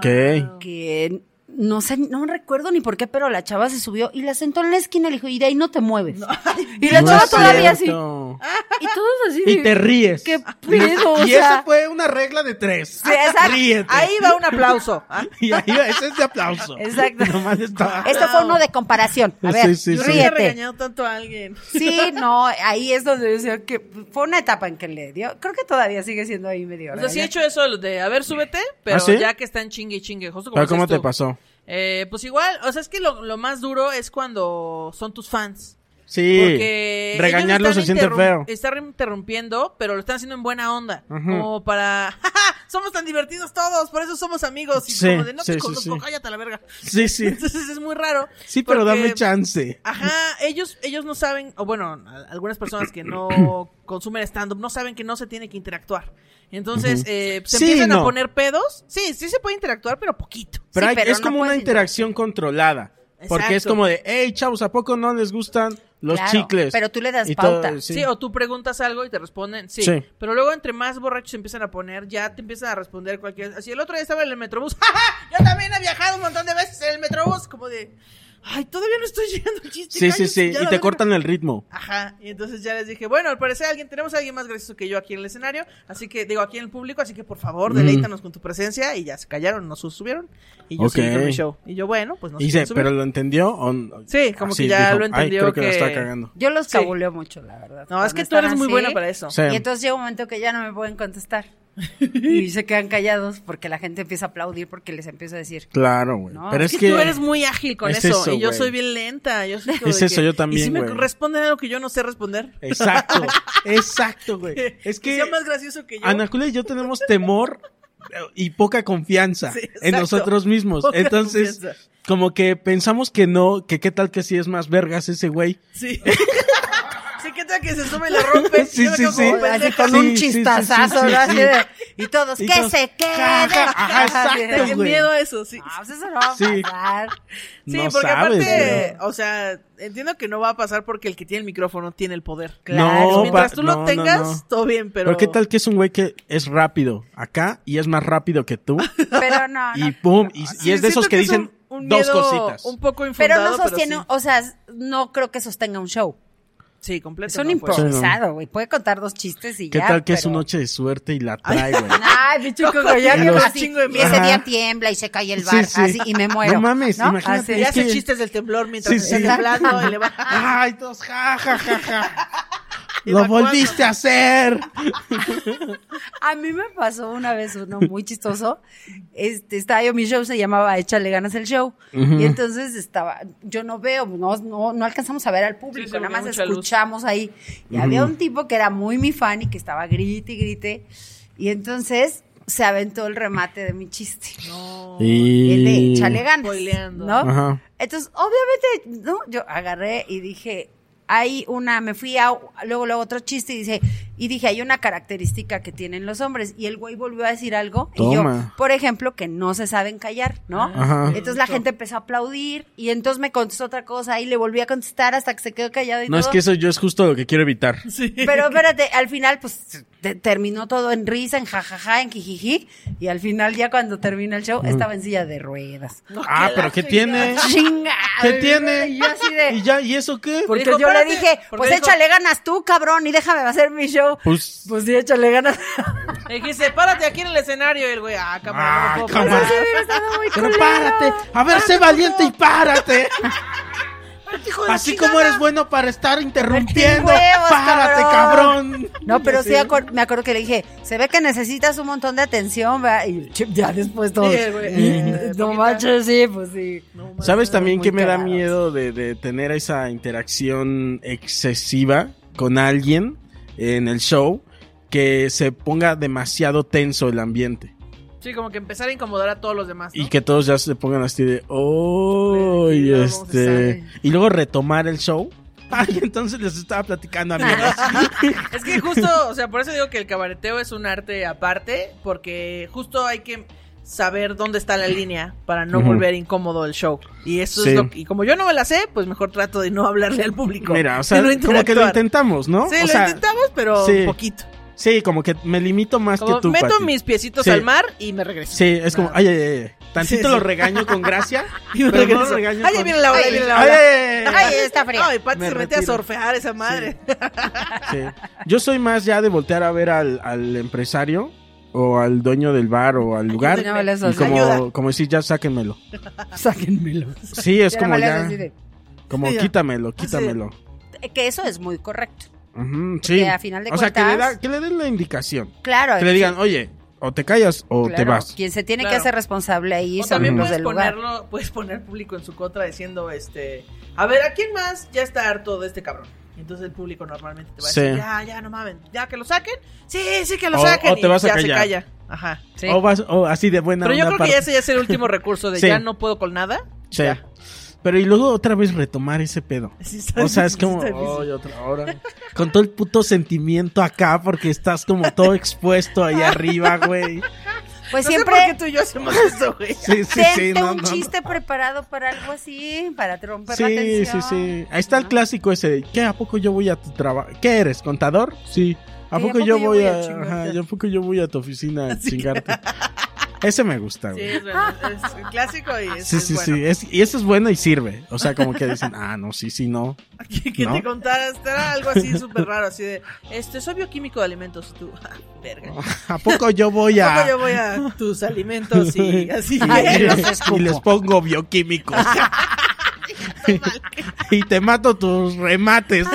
que no sé, no recuerdo ni por qué, pero la chava se subió y la sentó en la esquina y le dijo, y de ahí no te mueves. Y la No chava es todavía así. cierto. Y todos así. Y de, te ríes. ¿Qué pedo? O Y sea, esa fue una regla de tres. Sí, exacto. Ríete. Ahí va un aplauso. Ah, Y ahí va, ese es de aplauso. Exacto. Nomás estaba. Esto fue uno de comparación. A ver, Sí, sí, Yo sí. no había ríete. regañado tanto a alguien. Sí, no, ahí es donde decía que fue una etapa en que le dio. Creo que todavía sigue siendo ahí medio. O sea, sí he regaño. hecho eso de, a ver, súbete, pero ¿Ah, sí? ya que están chingue y chingue. Justo como ¿Pero cómo dices te tú. pasó? Eh, pues igual, o sea, es que lo, lo más duro es cuando son tus fans. Sí. Porque Regañarlo ellos se están siente interrum- feo. Están interrumpiendo, pero lo están haciendo en buena onda. Ujú. Como para, ¡ja, ja! Somos tan divertidos todos, por eso somos amigos. Y Sí, como de, no sí, te sí, conozco, sí. cállate a la verga. Sí, sí. Entonces es muy raro. Sí, pero porque- dame chance. Ajá, ellos, ellos no saben, o bueno, a- algunas personas que no consumen stand-up no saben que no se tiene que interactuar. Entonces, Ujú. eh, se Sí, empiezan a no. poner pedos. Sí, sí se puede interactuar, pero poquito. Pero, Sí, hay- pero es no como una puedes interacción controlada. Porque es Exacto. como de, hey, chavos, ¿a poco no les gustan los Claro, chicles? pero tú le das Y todo, pauta. Sí. o tú preguntas algo y te responden, sí. Sí. Pero luego entre más borrachos se empiezan a poner, ya te empiezan a responder cualquier... Así el otro día estaba en el Metrobús. ¡Ja, ja! Yo también he viajado un montón de veces en el Metrobús. Como de, ay, todavía no estoy llegando al chiste. Sí, sí, cállense, sí. ya Y la te verga. cortan el ritmo. Ajá, y entonces ya les dije, bueno, al parecer alguien, tenemos a alguien más gracioso que yo aquí en el escenario, así que, digo, aquí en el público, así que por favor, Mm. deleítanos con tu presencia, y ya se callaron, no subieron, y yo Ok. seguí con mi show. Y yo, bueno, pues no Y sé. dice, ¿pero lo entendió? O... no? Sí, como Así que ya dijo, lo entendió Ay, creo que, la que- está cagando. Yo los Sí. cabuleo mucho, la verdad. No, es Cuando que tú eres están muy así, buena para eso. Sí. Y entonces llega un momento que ya no me pueden contestar. Y se quedan callados porque la gente empieza a aplaudir porque les empiezo a decir. Claro, güey. No, Pero Es es que, que... tú eres muy ágil con es eso, eso, y yo güey. soy bien lenta. Yo soy como Es de eso, que- yo también, Y si me güey. responden algo que yo no sé responder. Exacto, exacto, güey. Es que sea más gracioso que yo. Ana Julia y yo tenemos temor y poca confianza Sí, en exacto. nosotros mismos. Poca Entonces, confianza. como que pensamos que no, que qué tal que sí es más vergas ese güey. Sí. Sí, ¿qué tal que se sube y la rompe? Sí, Yo me sí, quedo sí. como Así pendeja. con Sí, un sí, sí, chistazazo, sí, sí, ¿no? Así sí. de- y todos, Y ¡que todos, se quede! ajá, ajá, Así de- exacto, El güey. miedo a eso, sí. No, pues eso no va a Sí. pasar. Sí, No porque sabes, aparte, güey. o sea, entiendo que no va a pasar porque el que tiene el micrófono tiene el poder. Claro. No, Mientras pa- tú no, lo no, tengas, no. todo bien, pero... Pero qué tal que es un güey que es rápido acá y es más rápido que tú Pero no, y no. pum, y, y Sí, es de esos siento que es dicen un- un dos miedo cositas. Un poco Pero infundado, no sostiene, sí. o sea, no creo que sostenga un show. Sí, completo. Es un no puede. improvisado, güey. Puede contar dos chistes y ¿Qué ya. tal que pero... es su noche de suerte y la trae, güey? Ay, mi chico, Coco, ya y que los- así, chingo de y ese Ajá. día tiembla y se cae el Sí, bar, sí. así, y me muero. No mames, imagínate, Y Así. es hace que- chistes del temblor mientras Sí, está sí. temblando y le va... Ay, todos, ja, ja, ja, ja. ¿Y Lo evacuando? volviste a hacer. A mí me pasó una vez uno muy chistoso. Este, estaba yo, mi show se llamaba Échale Ganas el Show. Ujú. Y entonces estaba, yo no veo, no, no, no alcanzamos a ver al público, Sí, sí, nada porque más mucha luz. escuchamos ahí. Y había un tipo que era muy mi fan y que estaba grite y grite. Y entonces se aventó el remate de mi chiste. No. El de Y... Échale Ganas. Spoileando. ¿No? Ajá. Entonces, obviamente, ¿no? Yo agarré y dije, hay una, me fui a, luego, luego otro chiste y dice, y dije, hay una característica que tienen los hombres. Y el güey volvió a decir algo. Y yo, Toma. por ejemplo, que no se saben callar, ¿no? Ajá. Entonces la gente empezó a aplaudir y entonces me contestó otra cosa y le volví a contestar hasta que se quedó callado y No, todo. es que eso yo es justo lo que quiero evitar. Pero espérate, al final, pues, te- terminó todo en risa, en jajaja, en jijiji. Y al final, ya cuando termina el show, estaba en silla de ruedas. Ah, pero ¿qué tiene? ¡Chinga! ¿Qué tiene? Y yo así de... ¿Y ya? ¿Y eso qué? Porque Dijo, yo le "Espérate", dije, porque pues dijo- échale ganas tú, cabrón, y déjame hacer mi show. Pues... Pues sí, échale ganas. Le dijiste, párate aquí en el escenario. Y el güey, ah, cámara, Ah, no me puedo cámara. parar. Sí, hubiera estado muy Pero culero. párate. A ver, sé valiente y párate. Hijo de la Así chingada. como eres bueno para estar interrumpiendo. huevos, Párate, cabrón. cabrón. No, pero sí, Sí. acor- me acuerdo que le dije, se ve que necesitas un montón de atención, ¿verdad? Y chip, ya después todo. Sí, güey, eh, no poquita. manches, sí, pues sí. ¿Sabes también Muy que me da cagados. miedo de, de tener esa interacción excesiva con alguien en el show? Que se ponga demasiado tenso el ambiente. Sí, como que empezar a incomodar a todos los demás, ¿no? Y que todos ya se pongan así de, oh, Sí, y luego este, se y luego retomar el show. Ay, entonces les estaba platicando, amigos. Es que justo, o sea, por eso digo que el cabareteo es un arte aparte, porque justo hay que saber dónde está la línea para no Ujú. volver incómodo el show. Y eso Sí. es lo que, y como yo no me la sé, pues mejor trato de no hablarle al público. Mira, o sea, de no como que lo interactuar. intentamos, ¿no? Sí, o lo sea, intentamos, pero sí. poquito. sí, como que me limito más Como que tú, meto Pati. mis piecitos Sí. al mar y me regreso. Sí, es como, Nada. ay, ay, ay, tantito Sí, sí. lo regaño con gracia, Y me pero no regreso. lo regaño Ay, ahí con... viene la ola, ahí viene la Ay, ola. ay, ay, ay. Ay, está fría. Ay, Pati Me se mete a retiro. surfear esa madre. Sí. Yo soy más ya de voltear a ver al, al empresario o al dueño del bar o al lugar No me les y hace. como, Ayuda. como decir, ya sáquenmelo. Sáquenmelo. Sí, es Ya como nada más le ya, haces así de- como Sí, ya. quítamelo, quítamelo. Que eso es muy correcto. Ujú, Porque sí. a final de o sea, que le, cuentas- da, que le den la indicación. Claro. Que le digan, oye, o te callas o claro, te vas. Quien se tiene Claro. que hacer responsable ahí O son también los puedes del lugar. ponerlo, puedes poner público en su contra diciendo, este, a ver, ¿a quién más ya está harto de este cabrón? Y entonces el público normalmente te va a Sí. decir, ya, ya, no mames, ya que lo saquen. Sí, sí que lo O- saquen. o te y vas a ya callar. se calla. Ajá. Sí. O, vas, o así de buena Pero yo onda creo que ya aparte. ese ya es el último recurso de Sí. ya no puedo con nada. Sí. Ya. Pero y luego otra vez retomar ese pedo. Sí, está O sea, es difícil, como, está difícil. "Ay, otra hora". Con todo el puto sentimiento acá, porque estás como todo expuesto ahí arriba, güey. Pues No siempre sé por qué tú y yo hacemos eso, güey. Sí, sí, tente sí. No, un no, no. chiste preparado para algo así, para romper la Sí, tensión. sí, sí. Ahí está el ¿no? clásico ese de, ¿qué? ¿A poco yo voy a tu trabajo? ¿Qué eres? ¿Contador? Sí. ¿A Sí, poco, yo, voy a, chingarte? ajá, ¿y a poco yo voy a tu oficina a chingarte? Ese me gusta, Sí, güey. es bueno, es un clásico y es, Sí, es sí, bueno. sí. Es, y eso es bueno y sirve. O sea, como que dicen, ah, no, sí, sí, no. Que, que ¿No? te contaras, era algo así súper raro, así de, este, soy bioquímico de alimentos, y tú, ah, verga. ¿A poco yo voy a...? Luego yo voy a tus alimentos y así. Ay, los y escupo. les pongo bioquímicos. Y te mato tus remates.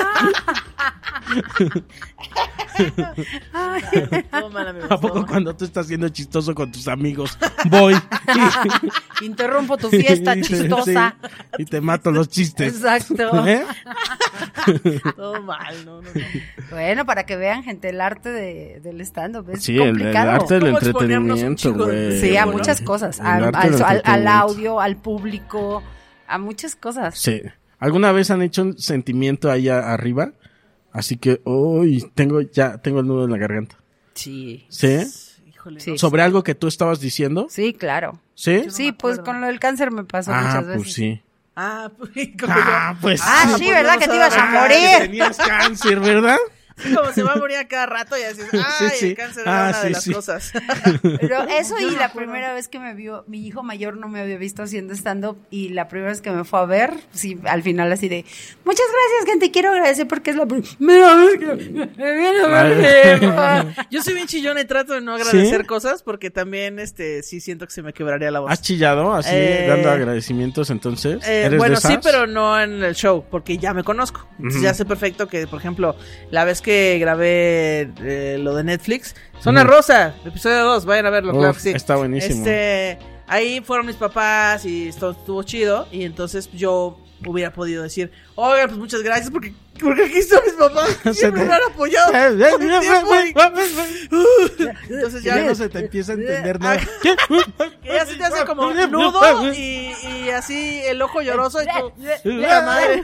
Ay, Todo mal, amigos, ¿A todo poco mal. cuando tú estás siendo chistoso con tus amigos? Voy. interrumpo tu fiesta Sí, chistosa. sí. Y te mato los chistes. Exacto. ¿Eh? Todo mal, no, no, no. Bueno, para que vean, gente, el arte de, del stand-up es Sí, el, el complicado. arte del ¿Cómo exponernos un entretenimiento, chingo de- güey. Sí, a ¿no? muchas cosas. El A- arte al, del al- al entretenimiento. audio, al público, a muchas cosas. Sí. ¿Alguna vez han hecho un sentimiento ahí a- arriba? Así que, uy, tengo ya, tengo el nudo en la garganta. Sí. ¿Sí? Híjole, Sí. no. ¿Sobre algo que tú estabas diciendo? Sí, claro. ¿Sí? no Sí, me pues acuerdo. con lo del cáncer me pasó Ah, muchas veces. pues sí. Ah, pues, como Ah, yo. pues Ah, sí. sí, ¿verdad? Que te ibas a Ah, morir. Que tenías cáncer, ¿verdad? Como se va a morir a cada rato y así, ay, Sí, sí. el cáncer era Ah, una sí, de las sí. cosas. Pero eso Yo y me la acuerdo. primera vez que me vio, mi hijo mayor no me había visto haciendo stand-up y la primera vez que me fue a ver, sí, al final así de, muchas gracias, gente, quiero agradecer porque es la primera vez que me viene a ver. Yo soy bien chillona y trato de no agradecer ¿Sí? cosas porque también, este, sí siento que se me quebraría la voz. ¿Has chillado así, Eh, dando agradecimientos entonces? Eh, ¿Eres bueno, de sí, esas? pero no en el show, porque ya me conozco. Entonces Ujú. ya sé perfecto que, por ejemplo, la vez que grabé eh, lo de Netflix, Zona Rosa, episodio dos, vayan a verlo, Uf, claro que sí. está buenísimo. Este, ahí fueron mis papás y esto estuvo chido, y entonces yo hubiera podido decir, oigan, pues muchas gracias porque, porque aquí están mis papás, que siempre me han apoyado todo el tiempo. y- Entonces ya Ya no se te empieza a entender nada. que ya se te hace como nudo y, y así el ojo lloroso y tú, ¡la madre!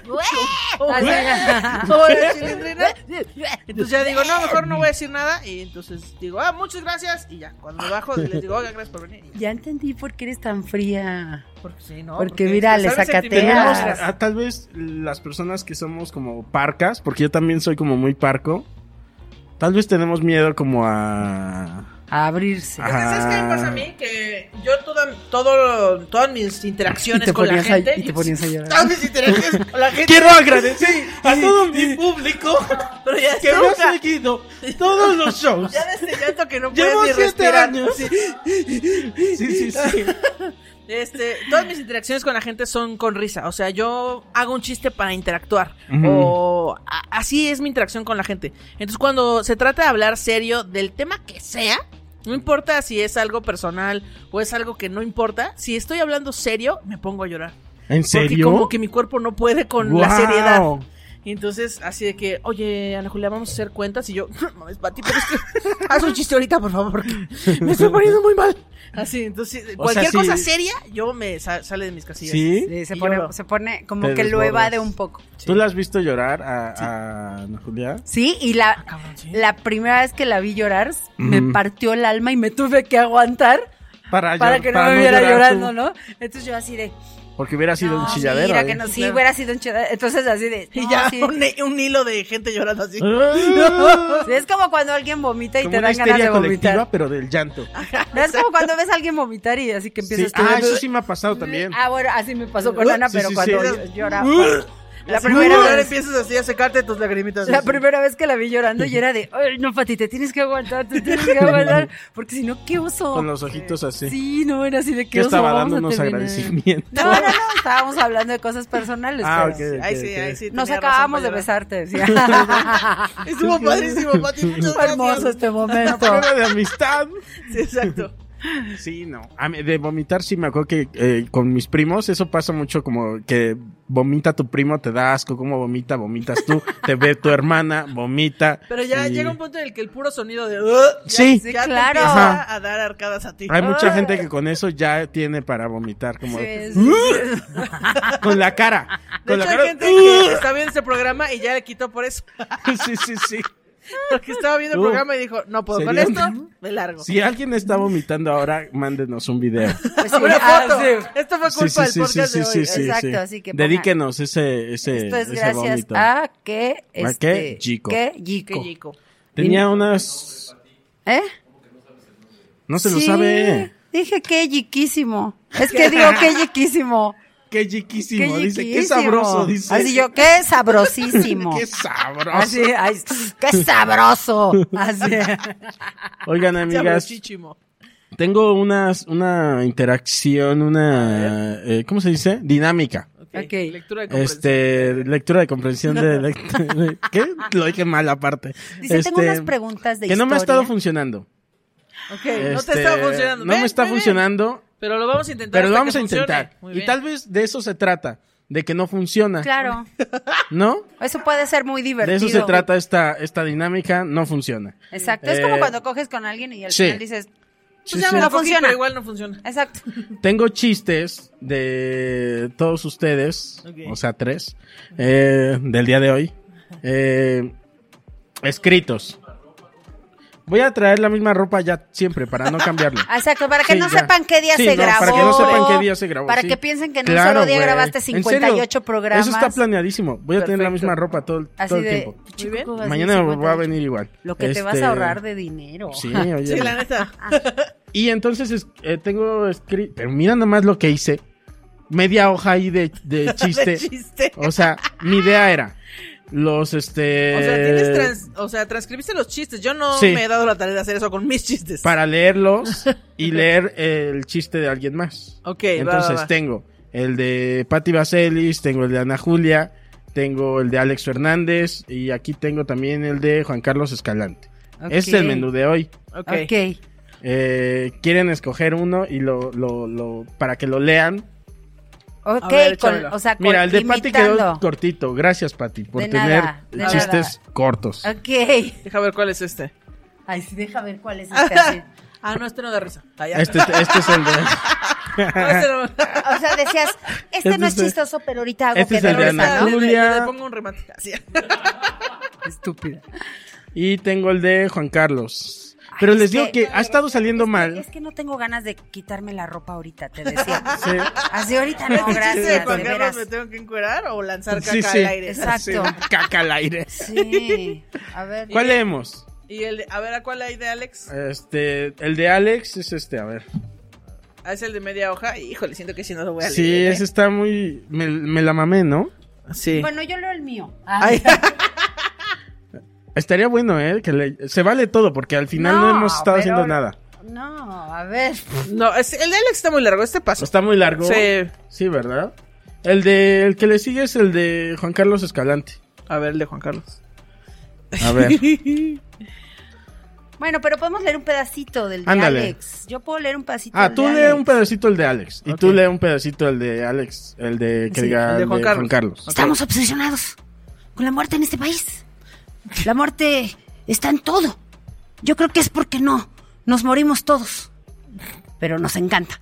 Como la chilindrina. Entonces ya digo, no, mejor no voy a decir nada. Y entonces digo, ah, muchas gracias. Y ya, cuando me bajo les digo, oigan, gracias por venir. Y ya. Ya entendí por qué eres tan fría. Porque sí, ¿no? Porque mira, le expresar sacateas. sentimientos- Tenemos a, a tal vez las personas que somos como parcas, porque yo también soy como muy parco. Tal vez tenemos miedo como a... A abrirse. Ajá. ¿Sabes qué me pasa a mí? Que yo toda, todo, todas mis interacciones Y te con la ponías a- gente. y te ponías a llorar. Todas mis interacciones con la gente. Quiero agradecer a todo mi público Pero ya que me nunca- ha seguido todos los shows. Ya de este llanto que no puedes Llevo ni siete respirar. años. Sí. Sí, sí, sí. Este, todas mis interacciones con la gente son con risa. O sea, yo hago un chiste para interactuar. Ujú. O a- así es mi interacción con la gente. Entonces, cuando se trata de hablar serio del tema que sea, no importa si es algo personal o es algo que no importa, si estoy hablando serio, me pongo a llorar. ¿En Porque serio? como que mi cuerpo no puede con la Guau. seriedad. Y entonces, así de que, oye, Ana Julia, vamos a hacer cuentas. Y yo, no, es Pati, pero es que haz un chiste ahorita, por favor, porque me estoy poniendo muy mal. Así, entonces, O cualquier sea, sí. cosa seria, yo me sa- sale de mis casillas. ¿Sí? Sí, se Y pone, lloro. se pone como Te que lo desbordas. evade un poco. ¿Tú la has visto llorar a, a Ana Julia? Sí, y la, cabrón, sí. la primera vez que la vi llorar, me Ujú. partió el alma y me tuve que aguantar Para, para llor- que no para me viera llorar llorando, tú. ¿no? Entonces yo así de... Porque hubiera sido no, un chilladero. mira ¿eh? que no, sí, Claro. hubiera sido un chilladero. Entonces así de... Y no, ya, sí. un, un hilo de gente llorando así. Sí, es como cuando alguien vomita y Como te una dan ganas de histeria colectiva, vomitar. pero del llanto. No es como cuando ves a alguien vomitar y así que Sí. empiezas tú. Ah, eso sí me ha pasado también. Ah, bueno, así me pasó con Ana, Sí, pero sí, cuando sí. yo- llora. La Así, primera ahora vez. empiezas así a secarte tus lagrimitas. La así. primera vez que la vi llorando y era de, ay, no, Pati, te tienes que aguantar, te tienes que aguantar, porque si no, qué oso. Con los ojitos así. Sí, no, era así de Que qué oso. estaba vamos dando a unos terminar. agradecimientos. No, no, no, estábamos hablando de cosas personales. Ah, pero ok. Ahí sí, ok. ahí sí. Nos tenía acabamos de razón para besar, te decía. Estuvo padrísimo, Pati. Muchas Fue hermoso gracias. este momento. Prueba de amistad. Sí, exacto. Sí, no. A mí, de vomitar sí me acuerdo que eh, con mis primos eso pasa mucho como que vomita tu primo, te da asco, como vomita, vomitas tú, te ve tu hermana, vomita. Pero ya y llega un punto en el que el puro sonido de... "Uh", ya- Sí. ya te claro. empieza Ajá. a dar arcadas a ti. Hay mucha gente que con eso ya tiene para vomitar, como Sí, de- sí, sí. con la cara. De Con hecho, la hay cara. gente que está viendo este programa y ya le quitó por eso. Sí, sí, sí. Porque estaba viendo el Uh, programa y dijo, no puedo con ¿sería? esto, me largo. Si alguien está vomitando ahora, mándenos un video. Pues sí, Una ah, foto. sí. Esto fue Sí, culpa sí, sí, del podcast sí, de sí, hoy. sí, Exacto, sí. así que pongan- Dedíquenos ese, ese, Esto es ese gracias vómito. a que este, qué? Gico. que Qué Gico. chico. Tenía unas... ¿Eh? No se lo Sí, sabe. Dije que yiquísimo. Es que digo que yiquísimo. Qué Qué chiquísimo. Dice, qué yiquísimo. sabroso. Dice. Así yo, qué sabrosísimo. Qué sabroso. Así, ay, qué sabroso. Así. Oigan, amigas, Sabrosísimo. tengo unas, una interacción, una... eh, ¿Cómo se dice? Dinámica. Ok. Ok. Lectura de comprensión. Este, lectura de comprensión de... lect- de- ¿Qué? Lo dije mal aparte. Dice, tengo Este, unas preguntas de que no me ha historia. estado funcionando. Ok, no te Este, está funcionando. No Ven, me está ven, ven. funcionando, Pero lo vamos a intentar. pero lo hasta vamos que a funcione. intentar. Muy Y bien. tal vez de eso se trata, de que no funciona. Claro. ¿No? Eso puede ser muy De divertido. eso se trata esta, esta dinámica, no funciona. Exacto. Es Eh, como cuando coges con alguien y al sí. final dices, pues Sí, ya sí. me La no cogí, funciona. pero igual no funciona. Exacto. Tengo chistes de todos ustedes, Ok. o sea, tres, eh, del día de hoy, eh, escritos. Voy a traer la misma ropa ya siempre para no cambiarlo. Exacto, para que Sí, no ya. sepan qué día Sí, se no, grabó. para que no sepan qué día se grabó, Para sí. que piensen que en un Claro, solo día güey. grabaste ¿En cincuenta y ocho serio? programas. Eso está planeadísimo. Voy a tener la Perfecto. misma ropa todo, el- Así todo el de, tiempo. chico, bien. así Mañana de va a cincuenta y ocho. venir igual. Lo que te vas Este, a ahorrar de dinero. Sí, oye. Sí, la neta. Y entonces es- eh, tengo escrito... Pero mira nada más lo que hice. Media hoja ahí de, de chiste. De chiste. O sea, mi idea era... Los, este... O sea, tienes trans, o sea, transcribiste los chistes. Yo no Sí. me he dado la tarea de hacer eso con mis chistes. Para leerlos y leer el chiste de alguien más. Ok, va, Entonces va, va. tengo el de Patti Vaselis, tengo el de Ana Julia, tengo el de Alex Fernández y aquí tengo también el de Juan Carlos Escalante. Ok. Este es el menú de hoy. Ok. Ok. Eh, quieren escoger uno y lo, lo, lo para que lo lean. Ok, A ver, con, échamelo. o sea, con, Mira, el de Patti quedó imitando. cortito. Gracias, Patti, por De tener nada, de chistes nada. cortos. Ok. Deja ver cuál es este. Ay, sí, deja ver cuál es este así. Ah, no, este no da risa. Ah, ya. Este, este es el de... No, este no. O sea, decías, este Este no es es- chistoso, pero ahorita hago este que es de el de risa, Ana ¿no? Le- le- Julia. Le pongo un remate. Así. Estúpida. Y tengo el de Juan Carlos. Pero Ay, les es digo que- que ha estado saliendo Es que- mal. Es que no tengo ganas de quitarme la ropa ahorita, te decía. Sí. Así ahorita no, ¿Este chiste de gracias, Juan de Carlos veras. me tengo que encuerar o lanzar caca Sí, sí. al aire? Exacto. Sí, caca al aire. Sí. A ver. ¿Cuál leemos? Y el de, a ver, ¿a cuál hay de Alex? Este, el de Alex es este, a ver. Ah, es el de media hoja. Híjole, siento que si no lo voy a Sí, leer. ¿eh? ese está muy... Me, me la mamé, ¿no? Sí. Bueno, yo leo el mío. Ay, Estaría bueno, ¿eh? Que le- se vale todo, porque al final no, No, hemos estado pero- haciendo nada. No, a ver. no, es- el de Alex está muy largo. Este paso. Está muy largo. Sí. Sí, ¿verdad? El de el que le sigue es el de Juan Carlos Escalante. A ver, el de Juan Carlos. A ver. Bueno, pero podemos leer un pedacito del de Ándale. Alex. Yo puedo leer un pedacito Ah, del tú de lee Alex. un pedacito el de Alex. Y Ok. tú lee un pedacito el de Alex. El de que Sí, diga el de el Juan de Carlos. Juan Carlos. Ok. Estamos obsesionados con la muerte en este país. La muerte está en todo. Yo creo que es porque no nos morimos todos. Pero nos encanta.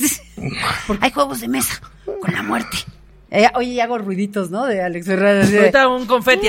Hay juegos de mesa con la muerte. Eh, oye, y hago ruiditos, ¿no? De Alex Fernández. así de- Ahorita un confeti.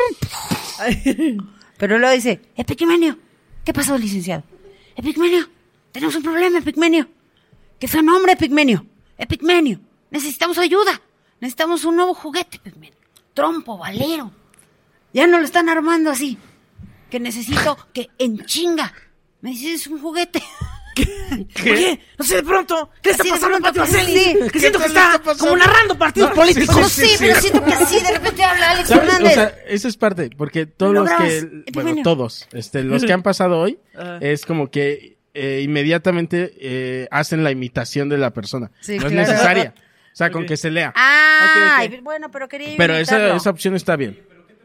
Pero luego dice, Epigmenio, ¿qué pasó, licenciado? Epigmenio, tenemos un problema, Epigmenio. ¿Qué fue nombre, Epigmenio? Epigmenio, necesitamos ayuda. Necesitamos un nuevo juguete, Epigmenio. Trompo, valero. Ya no lo están armando así. Que necesito que en chinga me dices un juguete. Oye, no sé de pronto. ¿Qué está Así de pasando, pronto, Pati sí. Vaselis? Que siento que ¿Qué tal está está pasando? como narrando partidos No, políticos. Pues sí, sí, sí, pero sí. siento que así de repente habla Alex ¿Sabes? Fernández. O sea, eso es parte, porque todos ¿Lo los lograbas, que, bueno, Epigmenio? todos, este, los que han pasado hoy, Ajá. es como que eh, inmediatamente eh, hacen la imitación de la persona. Sí, no es claro. necesaria. O sea, con Ok. que se lea. Ah, Ok, ok. bueno, pero quería yo Pero esa, imitarlo. esa opción está bien.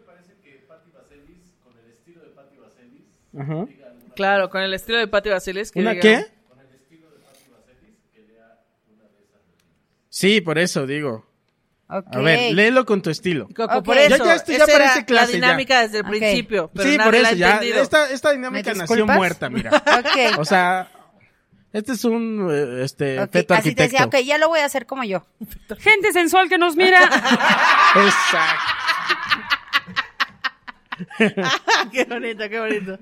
Ajá. Claro, con el estilo de Patti Vaselis. que ¿Una diga- qué? Sí, por eso digo. Ok. A ver, léelo con tu estilo. Coco, Ok. por eso, Ya, ya, esto ya esa parece era clase, la ya. dinámica desde el Ok. principio, pero Sí, nadie por la eso, ha ya. entendido. Esta, esta dinámica ¿Me nació disculpas? muerta, mira. Ok. O sea, este es un eh, este Ok, feto así te arquitecto. decía, ok, ya lo voy a hacer como yo. Gente sensual que nos mira. Exacto. Qué bonito, qué bonito.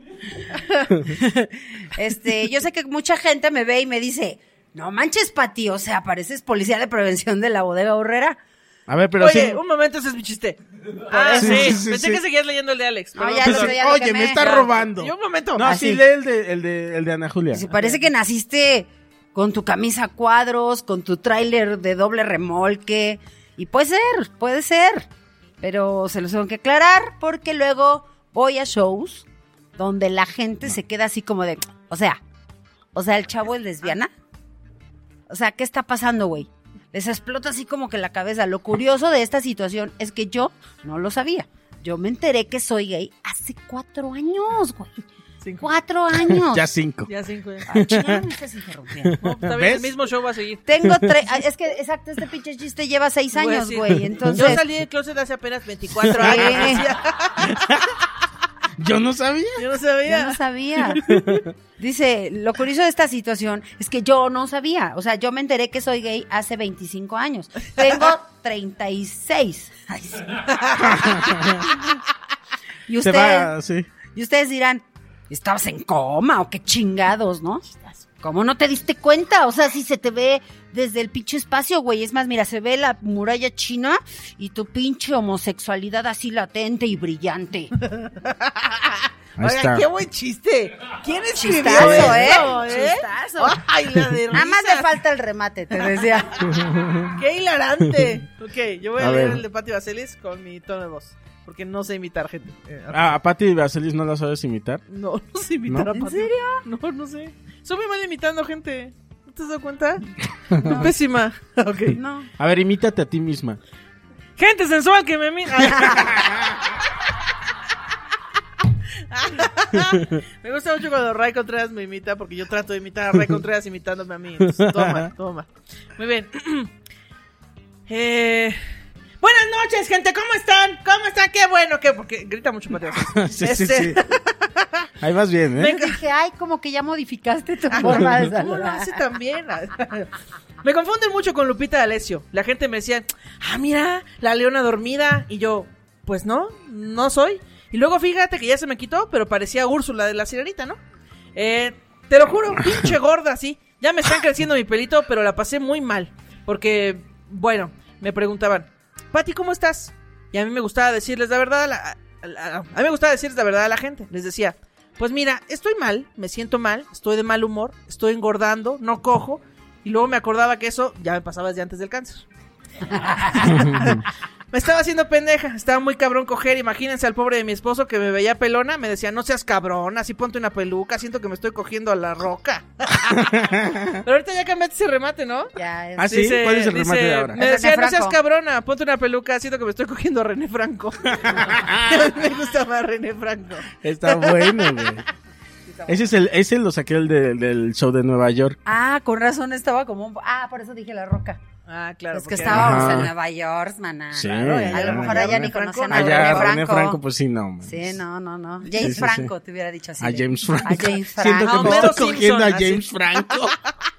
Este, yo sé que mucha gente me ve y me dice, no manches, Pati, o sea, pareces policía de prevención de la bodega Horrera. A ver, pero Oye, sí. un momento, ese es mi chiste. Ah, sí, sí, sí, pensé sí. que seguías leyendo el de Alex. No, Perdón, ya perdón. lo- ya lo Oye, quemé. me está Ya. robando. Y un momento. No, Así. sí, lee el de, el de, el de Ana Julia. Si parece que naciste con tu camisa a cuadros, con tu tráiler de doble remolque. Y puede ser, puede ser. Pero se los tengo que aclarar porque luego voy a shows donde la gente se queda así como de, o sea, o sea, el chavo es lesbiana. O sea, ¿qué está pasando, güey? Les explota así como que la cabeza. Lo curioso de esta situación es que yo no lo sabía. Yo me enteré que soy gay hace cuatro años, güey. Cinco. Cuatro años. Ya cinco. Ya cinco. ya. Ah, chingada, me estás interrumpiendo. No, está bien, ¿Ves? el mismo show va a seguir. Tengo tres, ah, es que exacto, este pinche chiste lleva seis años, sí. güey, entonces... Yo salí del closet hace apenas veinticuatro años. Yo no sabía. Yo no sabía. Yo no sabía. Dice, lo curioso de esta situación es que yo no sabía. O sea, yo me enteré que soy gay hace veinticinco años. Tengo treinta y seis. Ay, sí. Y Se ustedes, va, sí. y ustedes dirán, ¿Estabas en coma o qué chingados, no? ¿Cómo no te diste cuenta? O sea, si se te ve desde el pinche espacio, güey. Es más, mira, se ve la muralla china y tu pinche homosexualidad así latente y brillante. Oiga, qué buen chiste. ¿Quién escribió Chistazo, eso, ¿eh? eh? Chistazo. Ay, la de Nada más risas. le falta el remate, te decía. Qué hilarante. Ok, yo voy a, A leer ver. el de Patti Vaselis con mi tono de voz. Porque no sé imitar gente. Eh, Ah, a Patti Vaselis no la sabes imitar. No, no sé imitar ¿No? a Patti. ¿En serio? No, no sé. Soy muy mal imitando gente. ¿No te has dado cuenta? Pésima. Ok. No. A ver, imítate a ti misma. Gente sensual que me mira. Me gusta mucho cuando Ray Contreras me imita, porque yo trato de imitar a Ray Contreras imitándome a mí. Entonces, toma, toma. Muy bien. Eh, buenas noches, gente. ¿Cómo están? ¿Cómo están? Qué bueno, qué porque grita mucho Mateo. sí, sí, Este- sí. Ahí vas bien, ¿eh? Venga. Dije, ay, como que ya modificaste tu forma de ¿Cómo lo saludar. hace también? Me confunden mucho con Lupita D'Alessio. La gente me decía, ah, mira, la leona dormida. Y yo, pues no, no soy. Y luego fíjate que ya se me quitó, pero parecía Úrsula de la Sirenita, ¿no? Eh, te lo juro, pinche gorda, sí. Ya me están creciendo mi pelito, pero la pasé muy mal. Porque, bueno, me preguntaban, Pati, ¿cómo estás? Y a mí me gustaba decirles la verdad a la... a la- a mí me gustaba decirles la verdad a la gente. Les decía, pues mira, estoy mal, me siento mal, estoy de mal humor, estoy engordando, no cojo. Y luego me acordaba que eso ya me pasaba desde antes del cáncer. Me estaba haciendo pendeja, estaba muy cabrón coger. Imagínense al pobre de mi esposo que me veía pelona, me decía, no seas cabrón, así ponte una peluca, siento que me estoy cogiendo a la roca. Pero ahorita ya cambiaste ese remate, ¿no? Ya, es- Ah, sí. Dice- ¿Cuál es el dice, remate de ahora? Me Es decía, René no seas Franco. cabrona, ponte una peluca, siento que me estoy cogiendo a René Franco. Me gusta más René Franco. Está bueno, güey. Ese es el, ese lo saqué el de- del show de Nueva York. Ah, con razón estaba como un... Ah, por eso dije La Roca. Ah, claro. Es que porque- estábamos Ajá. en Nueva York, maná. Sí. Claro, y A allá- lo mejor allá allá ni René Franco. conocían a Allá, René René Franco. Franco, pues sí, no. man. Sí, no, no, no. James Sí, sí, sí. Franco, te hubiera dicho así. A de- James Franco. A James Siento que Franco. me Homero estoy cogiendo Simpson, a así. James Franco.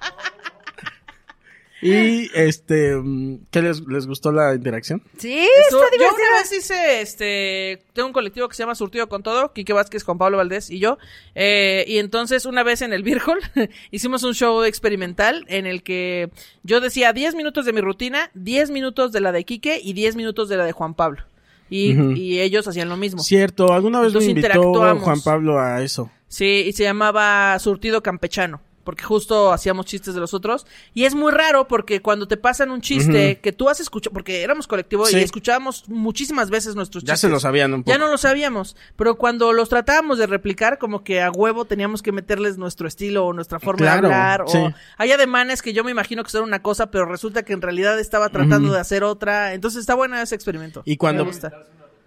Y, este, mm, ¿qué les, les gustó la interacción? Sí, Estuvo- está yo divertido. una vez hice, este, tengo un colectivo que se llama Surtido con Todo, Quique Vázquez, Juan Pablo Valdés y yo, eh, y entonces una vez en el Beer Hall hicimos un show experimental en el que yo decía diez minutos de mi rutina, diez minutos de la de Quique y diez minutos de la de Juan Pablo. Y, Ujú. y ellos hacían lo mismo. Cierto, alguna vez me Entonces invitó interactuamos. Juan Pablo a eso. Sí, y se llamaba Surtido Campechano, porque justo hacíamos chistes de los otros. Y es muy raro porque cuando te pasan un chiste Ujú. que tú has escuchado, porque éramos colectivo Sí. y escuchábamos muchísimas veces nuestros Ya chistes. se lo sabían un poco. Ya no lo sabíamos, pero cuando los tratábamos de replicar, como que a huevo teníamos que meterles nuestro estilo o nuestra forma Claro, de hablar. sí. O hay ademanes que yo me imagino que son una cosa, pero resulta que en realidad estaba tratando Ujú. de hacer otra. Entonces está bueno ese experimento. Y cuando- Me gusta.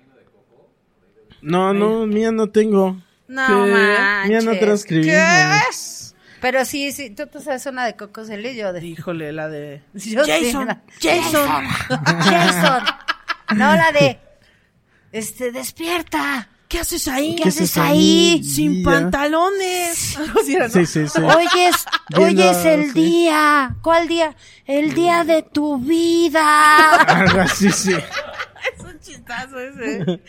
No, no, mía no tengo. No ¿Qué? manches. Mía no transcribí. ¿Qué? mames. Pero sí, sí, tú, tú sabes una de Coco Celis, yo de... Híjole, la de... Yo sí, Jason, la- Jason. Jason. No, la de... Este, despierta. ¿Qué haces ahí? ¿Qué haces ahí? Sin Ya. pantalones. Algo así era, ¿no? Sí, sí, sí. Hoy es, hoy Viendo, es el sí. día. ¿Cuál día? El día de tu vida. Algo así, sí. Es un chistazo ese.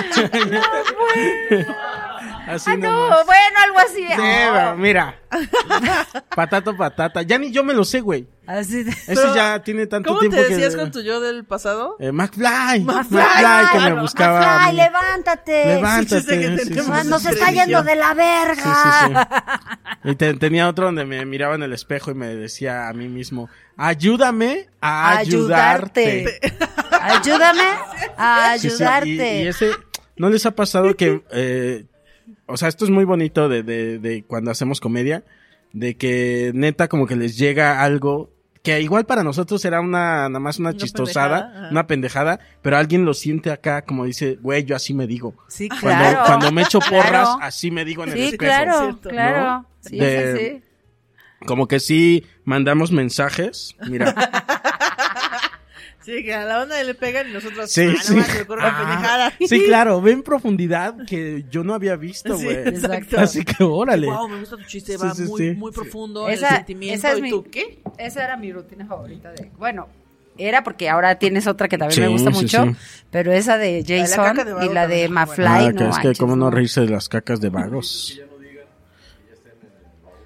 Así Ah, no, nomás. bueno, algo así. Sí, pero mira. Patato, patata. Ya ni yo me lo sé, güey. Así de... Eso Pero, ya tiene tanto ¿Cómo tiempo te que... decías con tu yo del pasado? Eh, McFly. McFly. McFly, que me Bueno, buscaba. a McFly, mí. levántate. Levántate. Sí, sí, que sí, sí, tenemos sí, Nos sí, está sí, yendo sí. de la Sí, verga. sí, sí. Y te- tenía otro donde me miraba en el espejo y me decía a mí mismo, ayúdame a ayudarte. Ayúdame a Sí, sí, ayudarte. y, y ese, ¿no les ha pasado que, eh, o sea, esto es muy bonito de, de, de cuando hacemos comedia, de que neta como que les llega algo que igual para nosotros era una, nada más una, Una chistosada, pendejada, ajá. una pendejada, pero alguien lo siente acá como dice, güey, yo así me digo. Sí, Cuando, Claro. cuando me echo porras, Claro. así me digo en el Sí, espejo. claro, ¿cierto? claro. ¿No? Sí, De- sí, sí. Como que sí mandamos mensajes, mira. Sí, que a la onda le pegan y nosotros... Sí, ah, sí. no más, se me ocurre una Ah, pendejada. sí, claro, ve en profundidad que yo no había visto, Sí, güey. exacto. Así que órale. Wow, me gusta tu chiste, Sí, va sí, muy, sí. muy profundo Esa- el sentimiento. esa es ¿Y mi- tú qué? Esa era mi rutina favorita de... Bueno, era porque ahora tienes otra que también Sí, me gusta sí, mucho, sí. pero esa de la Jason caca de vago y la de también es muy Mafly, Ah, no que es que manches, cómo no no. reírse de las cacas de vagos.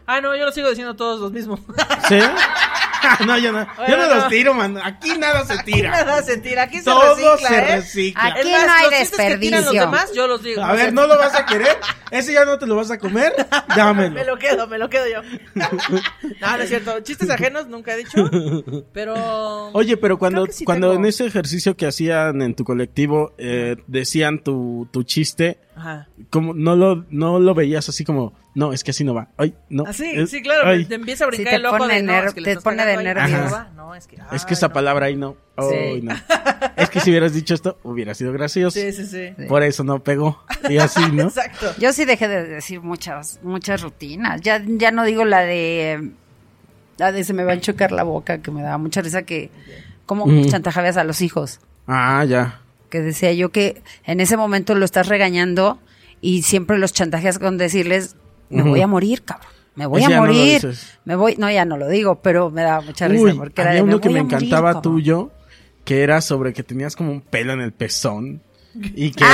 Ah, no, yo lo sigo diciendo todos los mismos. ¿Sí? No, yo no, yo Bueno, no no. los tiro, man. Aquí nada se tira. Aquí nada se tira, aquí se Todo recicla, se ¿eh? recicla. Aquí Es más, no hay los chistes que tiran los desperdicio. demás, yo los digo. A ver, ¿no lo vas a querer? ¿Ese ya no te lo vas a comer? Dámelo. Me lo quedo, me lo quedo yo. No, no es cierto. Chistes ajenos nunca he dicho. Pero. Oye, pero cuando, Creo que sí cuando tengo. en ese ejercicio que hacían en tu colectivo eh, decían tu, tu chiste, Ajá. como no lo, no lo veías así como, no, es que así no va. Ay, no. Ah, sí, es- sí, claro. ay, Te empieza a brincar Sí, te el ojo pone de no, ner- es que le te estás pone de cagando ahí, nervios. no va. No, es que. es que ay, esa no. palabra ahí no. Ay, Sí. no. Es que si hubieras dicho esto, hubiera sido gracioso. Sí, sí, sí. Por eso no pegó. Y así, ¿no? Exacto. Yo sí dejé de decir muchas, muchas rutinas. Ya, ya no digo la de, la de se me va a chocar la boca, que me daba mucha risa que, como Mm. chantajeabas a los hijos. Ah, ya. Que decía yo que en ese momento lo estás regañando y siempre los chantajeas con decirles, me Ujú. voy a morir, cabrón. Me voy Ese a ya no lo morir. dices. me voy, no, ya no lo digo, pero me daba mucha risa Uy, porque era había de, uno que voy me a morir, encantaba cabrón". tuyo, que era sobre que tenías como un pelo en el pezón y que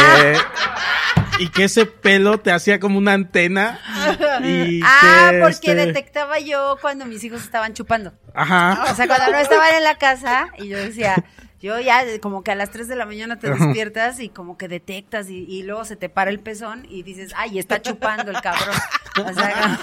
y que ese pelo te hacía como una antena y Ah, que, porque este, detectaba yo cuando mis hijos estaban chupando. Ajá. O sea, cuando no estaban en la casa y yo decía, yo ya como que a las tres de la mañana te despiertas y como que detectas y, y luego se te para el pezón y dices, ay, está chupando el cabrón. O sea,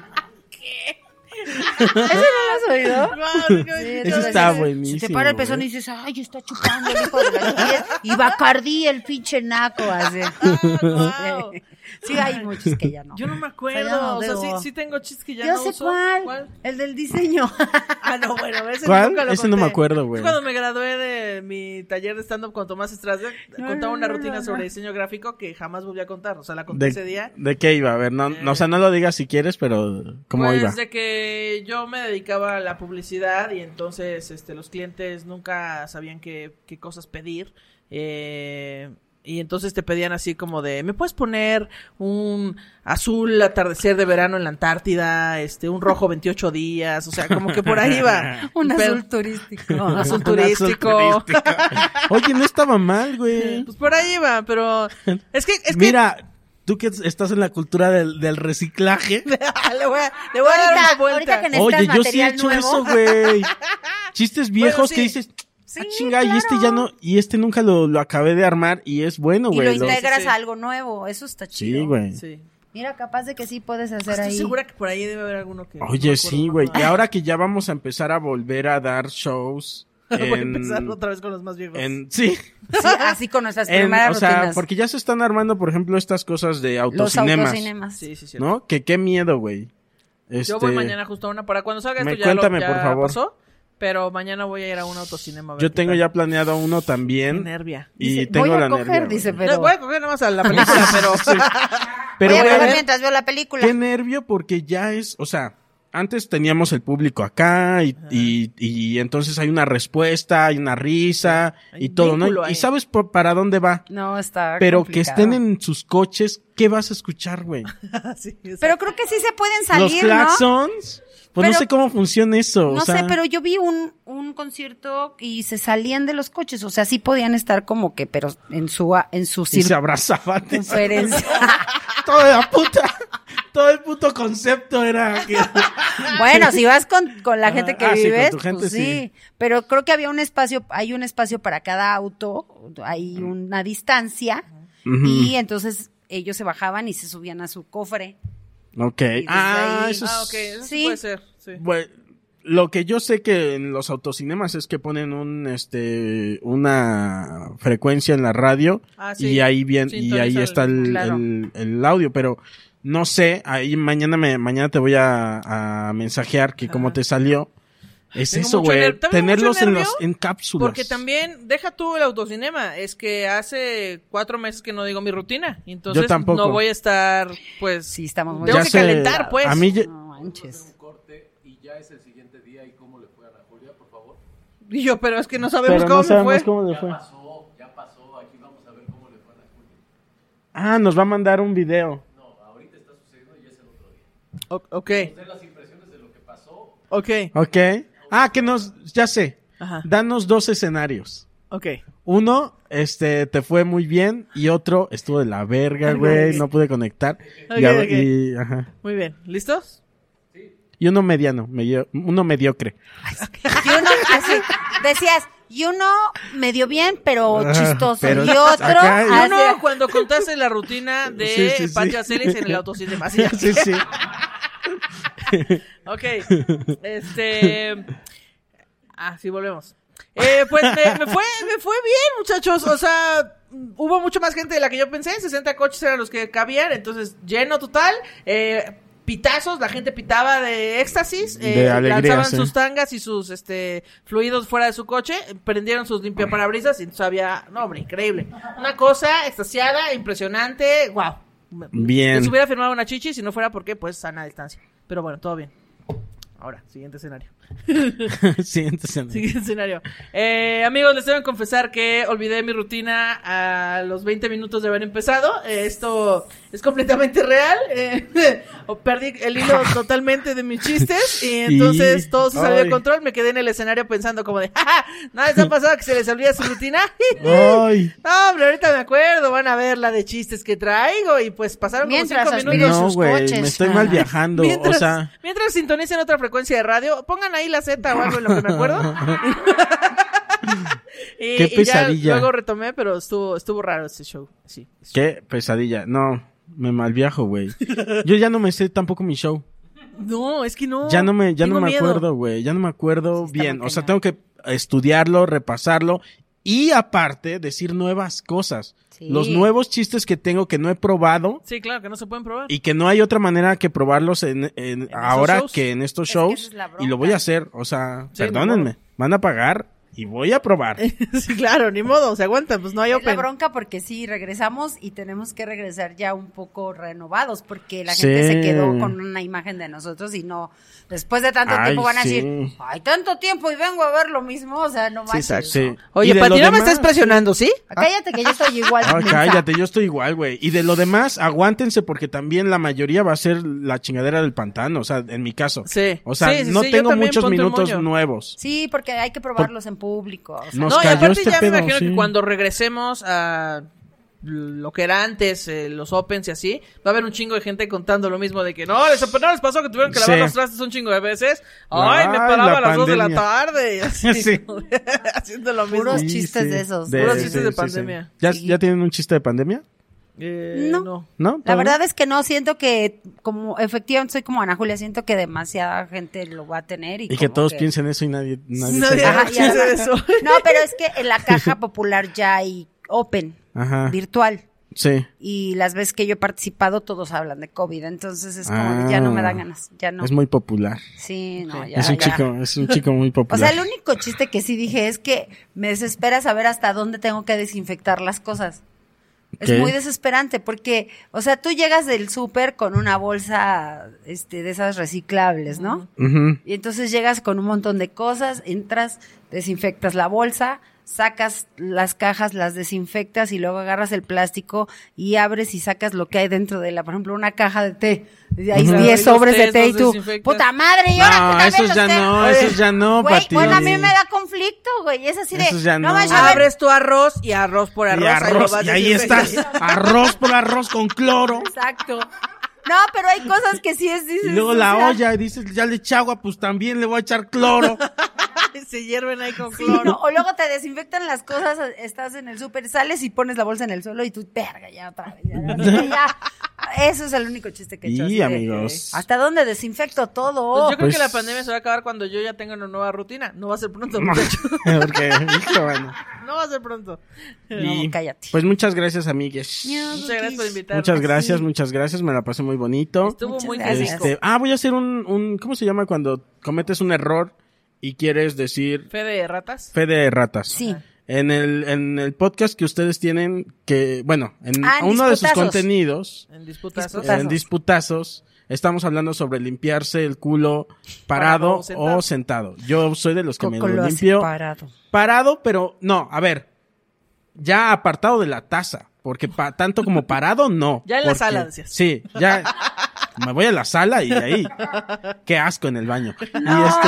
¿qué? ¿Eso no lo has oído? Guau, qué- Sí, Eso entonces, está se- buenísimo, Se te para el pezón güey. y dices, ay, está chupando el hijo de la y Bacardí, el pinche naco, así. guau. Sí, hay muchos que ya no. Yo no me O sea, ya acuerdo. no O sea, sí, debo. sí tengo chistes que ya Yo no sé uso. cuál, el del diseño. Ah, no, bueno, ese ¿Cuál? nunca lo Ese no me conté. acuerdo, güey. Es cuando me gradué de mi taller de stand-up con Tomás Strasberg, No, contaba no, una no, rutina no, no. sobre diseño gráfico que jamás volví a contar. O sea, la conté ese ¿De, día. ¿De qué iba? A ver, no, no, o sea, no lo digas si quieres, pero ¿cómo pues iba? de que yo me dedicaba a la publicidad y entonces este los clientes nunca sabían qué, qué cosas pedir. Eh, y entonces te pedían así como de, ¿me puedes poner un azul atardecer de verano en la Antártida? Este, un rojo veintiocho días. O sea, como que por ahí iba. Un Pero- azul turístico. Un azul Un turístico. azul turístico. Oye, no estaba mal, güey. Pues por ahí iba, pero es que, es que Mira, tú que estás en la cultura del, del reciclaje. le voy a, le voy a dar una Ahorita, vuelta. ahorita que necesitas Oye, yo sí he material hecho nuevo. eso, güey. Chistes viejos sí. que dices, Sí, ah, chinga, y este claro. ya no, y este nunca lo, lo acabé de armar y es bueno, Y güey. lo Lo- integras Sí, sí. a algo nuevo, eso está chido. Sí, güey. Sí. Mira, capaz de que sí puedes hacer Estoy ahí. segura que por ahí debe haber alguno que. no me Oye, acuerdo, sí, no güey. me Y acuerdo. ahora que ya vamos a empezar a volver a dar shows. Voy a en- empezar otra vez con los más viejos. en- sí. Sí, así con nuestras En- primeras o sea, rutinas. porque ya se están armando, por ejemplo, estas cosas de Los autocinemas. autocinemas. Sí, sí, cierto. ¿No? Que qué miedo, güey. Este, Yo voy mañana justo a una. Para cuando salga Me- esto ya, cuéntame, lo, ya por favor. pasó. Pero mañana voy a ir a un autocinema. a ver Yo qué tengo tal. ya planeado uno Qué también. nervia. Y Dice, tengo voy a la coger, nervia, dice, güey. pero... No, voy a coger nada más a la película, pero. Pero voy a güey, coger mientras veo la película. qué nervio porque ya es, o sea, antes teníamos el público acá y, y, y entonces hay una respuesta, hay una risa Hay y un todo, ¿no? vínculo ahí. Y sabes por- para dónde va. No, está Pero que complicado. estén en sus coches, ¿qué vas a escuchar, güey? Sí, exacto. Pero creo que sí se pueden Los salir, ¿no? claxons. Pues no Pero- sé cómo funciona eso. No o sea, sé, pero yo vi un, un concierto y se salían de los coches. O sea, sí podían estar como que, pero en su, en su y se circunferencia. abrazaban. Toda la puta, todo el puto concepto era que... Bueno, si vas con, con la gente que Ah, sí, con vives, tu gente, pues sí. sí. Pero creo que había un espacio, hay un espacio para cada auto, hay una distancia, Ujú. y entonces ellos se bajaban y se subían a su cofre. Ok. desde Ah, ahí- eso es... Ah, ok, eso sí Sí. puede ser. Sí. Bueno, lo que yo sé que en los autocinemas es que ponen un este una frecuencia en la radio Ah, sí. y ahí bien y Sintoniza ahí el- está el, claro. el, el audio, pero no sé, ahí mañana me mañana te voy a, a mensajear que cómo te salió. Es Tengo eso, mucho güey, ner- también tenerlos mucho en nervio, los en cápsulas. Porque también, deja tú el autocinema, es que hace cuatro meses que no digo mi rutina, y entonces Yo tampoco. no voy a estar, pues, Sí, estamos muy... tengo Ya que sé, calentar, pues. a mí ya- No manches. Y yo, pero es que no sabemos pero cómo no sabemos me fue. cómo le fue. Ah, nos va a mandar un video. O- ok. Ok, Ok. Ah, que nos ya sé. Ajá. Danos dos escenarios. ok. Uno, este, te fue muy bien. Y otro, estuvo de la verga, güey. No pude conectar. Ok, y, a- ok. y- ajá. Muy bien, ¿listos? Sí. y uno mediano, medio, uno mediocre. Y uno, así, decías, y uno medio bien, pero Ah, chistoso. pero y otro, acá- Y así, uno cuando contaste la rutina de Sí, sí, sí. Patio Acelis en el autocinema. Así. Sí, sí. Ok. Este. Ah, sí, volvemos. Eh, pues me, me fue, me fue bien, muchachos. O sea, hubo mucho más gente de la que yo pensé. sesenta coches eran los que cabían. Entonces, lleno total. Eh, pitazos, la gente pitaba de éxtasis. Eh, De alegría, lanzaban sí. sus tangas y sus este fluidos fuera de su coche. Prendieron sus limpiaparabrisas y entonces había. No, hombre, increíble. Una cosa extasiada, impresionante. Wow. Bien. Les hubiera firmado una chichi si no fuera porque, pues, sana distancia. Pero bueno, todo bien. Ahora, siguiente escenario. Siguiente escenario. Siguiente escenario. Eh, amigos, les tengo que confesar que olvidé mi rutina a los veinte minutos de haber empezado. Eh, esto es completamente real. Eh, o perdí el hilo totalmente de mis chistes y entonces Y- todo se salió de ay. control. Me quedé en el escenario pensando como de, ¡ja! ¿No les ha pasado que se les olvida su rutina? Ay. No, hombre, ahorita me acuerdo. Van a ver la de chistes que traigo y pues pasaron como Mientras cinco aspiran minutos. No, sus güey, coches. me estoy mal viajando. Mientras, O sea, mientras sintonicen otra frecuencia de radio, pongan ahí la Z o algo en lo que me acuerdo. y, Qué y ya pesadilla. luego retomé, pero estuvo estuvo raro este show. Sí. qué pesadilla. No, me mal viajo, güey. Yo ya no me sé tampoco mi show. No, es que no. Ya no me, ya no Tengo me miedo. acuerdo, güey. Ya no me acuerdo Sí, está bien. muy O sea, cañón. tengo que estudiarlo, repasarlo y aparte decir nuevas cosas. Sí. Los nuevos chistes que tengo que no he probado Sí, claro, que no se pueden probar. y que no hay otra manera que probarlos en, en- ahora shows. que en estos Es que shows esa es la bronca. y lo voy a hacer. O sea, Sí, perdónenme, ni van a pagar y voy a probar. sí, claro, ni modo, se aguantan, pues no hay Es la open. bronca porque sí, regresamos y tenemos que regresar ya un poco renovados porque la Sí. gente se quedó con una imagen de nosotros y no, después de tanto Ay, tiempo van a sí. decir, ay, tanto tiempo y vengo a ver lo mismo, o sea, no manches. exacto. Sí. ¿no? Oye, Y de Pati, lo no me demás- estás presionando, ¿sí? Cállate que yo estoy igual. Ay, mensa. cállate, yo estoy igual, güey. Y de lo demás, aguántense porque también la mayoría va a ser la chingadera del pantano, o sea, en mi caso. Sí. O sea, Sí, sí, no sí, yo tengo también, muchos ponte el minutos moño. nuevos. Sí, porque hay que probarlos en público. o sea, Nos no, y cayó aparte este ya pedo, me imagino sí. que cuando regresemos a lo que era antes, eh, los opens y así, va a haber un chingo de gente contando lo mismo de que no, les, no les pasó que tuvieron que lavar Sí. los trastes un chingo de veces. Ay, me Ay, paraba la a las dos de la pandemia. tarde. y así, Sí. haciendo lo mismo. Puros chistes de esos. Puros chistes de pandemia. ¿Ya, Sí. ¿Ya tienen un chiste de pandemia? Eh, No. no. ¿No? La ¿Todavía? verdad es que no, siento que como efectivamente soy como Ana Julia, siento que demasiada gente lo va a tener y, Y que como todos piensen eso y nadie... nadie Nadie se- haga Ajá, y chiste además- de eso. No, pero es que en la caja popular ya hay open, Ajá. virtual. Sí. Y las veces que yo he participado todos hablan de COVID, entonces es como Ah. de, ya no me dan ganas, ya no. Es muy popular. Sí, no, ya. es un ya. chico, es un chico muy O popular. sea, el único chiste que sí dije es que me desespera saber hasta dónde tengo que desinfectar las cosas. Es ¿Qué? muy desesperante porque, o sea, tú llegas del súper con una bolsa este, de esas reciclables, ¿no? Ujú. Y entonces llegas con un montón de cosas, entras, desinfectas la bolsa, sacas las cajas, las desinfectas y luego agarras el plástico y abres y sacas lo que hay dentro de la, por ejemplo, una caja de té. Y hay Ujú. diez Y los sobres de tés té y los tú, desinfectas. puta madre, y ahora No, que también esos los ya té. no, Oye, esos ya no, güey, Pati. bueno, a mí me da conflicto, güey, es así de, Esos ya no. manches, a ver, Abres tu arroz y arroz por arroz. Y ahí lo arroz, vas y ahí desinfectando. estás. Arroz por arroz con cloro. exacto. No, pero hay cosas que sí es, dices, Y luego o la sea, olla y dices, ya le eché agua, pues también le voy a echar cloro. Se hierven ahí con Sí, cloro. no, o luego te desinfectan las cosas, estás en el súper, sales y pones la bolsa en el suelo y tú, verga, ya otra vez. Ya, ya. Eso es el único chiste que he hecho. Y, así de, amigos. ¿hasta dónde desinfecto todo? Pues yo creo Pues- que la pandemia se va a acabar cuando yo ya tenga una nueva rutina. No va a ser pronto, muchachos. Porque, hijo, bueno. No va a ser pronto. Y, No, cállate. pues muchas gracias, amigues. Muchas gracias por invitarme. Muchas gracias, muchas gracias, me la pasé muy bonito. Estuvo Muchas muy gracias. clásico. Este, ah, voy a hacer un, un, ¿cómo se llama cuando cometes un error y quieres decir Fe de ratas. fe de ratas? Sí. En el, en el podcast que ustedes tienen, que, bueno, en Ah, en uno de sus Disputazos. contenidos, En disputazos. Disputazos. en disputazos, estamos hablando sobre limpiarse el culo parado, Parado o sentado. o sentado. Yo soy de los que Coco me lo lo hace limpio parado. parado, pero no, a ver, ya apartado de la taza, porque pa- tanto como parado, no. Ya en la porque- sala, decías. Sí, ya me voy a la sala y de ahí, qué asco en el baño. Y este,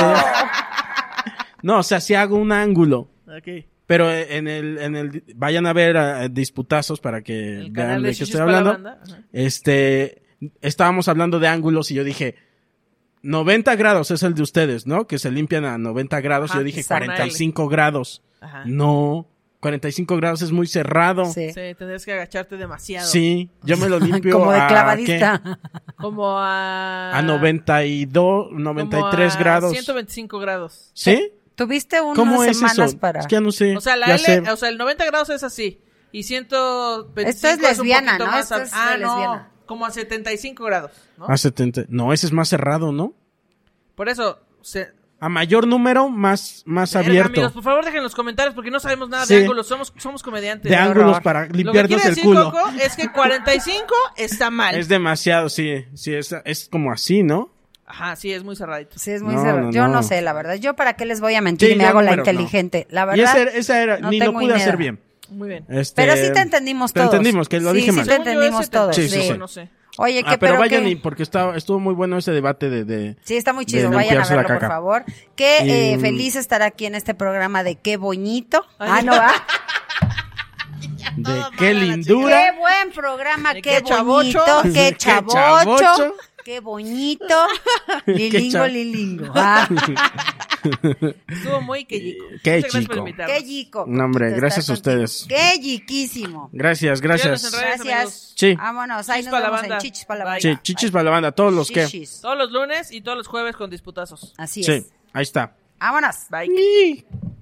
no, o sea, si hago un ángulo, Ok. pero en el, en el, vayan a ver a, disputazos para que El vean canal de de qué Shishis estoy para la hablando. banda. Ajá. Este, estábamos hablando de ángulos y yo dije, noventa grados es el de ustedes, ¿no? Que se limpian a noventa grados. Ajá, Yo dije exacto. cuarenta y cinco grados. Ajá. No, cuarenta y cinco grados es muy cerrado. Sí. Sí, tendrías que agacharte demasiado. Sí, yo me lo limpio Como de a, clavadista. ¿qué? Como a... A noventa y dos, noventa y tres como a grados. ciento veinticinco grados. ¿Sí? Tuviste unas ¿Cómo es semanas eso? para... Es que ya no sé. O sea, la ya L, sé. o sea, el noventa grados es así. Y ciento veinticinco Esto es lesbiana, un poquito ¿no? más Esto a- es de ah, lesbiana. no, como a setenta y cinco grados, ¿no? A setenta. No, ese es más cerrado, ¿no? Por eso, se... A mayor número, más, más Verga, abierto. amigos, por favor dejen en los comentarios porque no sabemos nada Sí. de ángulos, somos, somos comediantes. de Qué ángulos horror. para Lo que limpiarnos quiere el decir culo. Coco es que cuarenta y cinco está mal. Es demasiado, sí. Sí, es, es como así, ¿no? Ajá, sí, es muy cerradito. Sí, es muy No, cerrado. no, Yo no. no sé, la verdad. Yo para qué les voy a mentir Sí, y me ya hago la números, no. inteligente. La Y verdad. esa, esa era, no ni lo tengo pude idea. hacer bien. Muy bien. Este, Pero sí te entendimos te todos. entendimos, que lo Sí, dije sí mal. te entendimos ese todos. Sí, sí, sí. sí. No sé. Oye, Ah, ¿qué pero pero vayan qué? y porque está, estuvo muy bueno ese debate de... de Sí, está muy de chido. Vayan a limpiarse la verlo, por caca. favor. Qué eh, Y- feliz estar aquí en este programa de Qué Boñito. Ay, Ah, no, ¿va? de Toda qué mala la lindura. Qué buen programa, De qué, qué chavocho. bonito, qué Qué chavocho, chavocho. qué bonito, lilingo, cha- lilingo. Ah, Estuvo muy queyico. Qué Muchas gracias por chico. invitarnos. qué yico. No, hombre, Estar gracias a contigo. ustedes. Qué yiquísimo. Gracias, Síganos gracias. en redes, Gracias. amigos. Sí. Vámonos, ahí Chichis nos pa' la vemos en banda. Chichis para la Bye. banda. Sí, chichis para la banda, todos los que... Chichis. Todos los lunes y todos los jueves con disputazos. Así Sí, es. ahí está. Vámonos. Bye.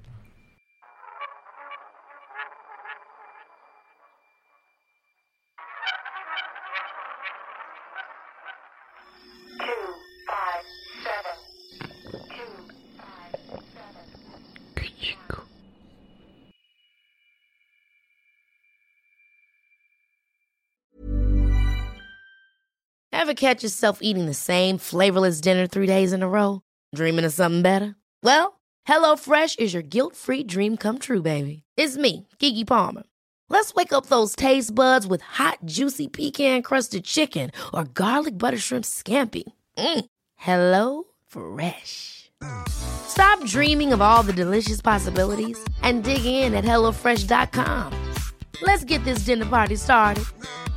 Ever catch yourself eating the same flavorless dinner three days in a row? Dreaming of something better? Well, HelloFresh is your guilt-free dream come true, baby. It's me, Keke Palmer. Let's wake up those taste buds with hot, juicy pecan-crusted chicken or garlic butter shrimp scampi. Mm. Hello Fresh. Stop dreaming of all the delicious possibilities and dig in at hello fresh dot com. Let's get this dinner party started.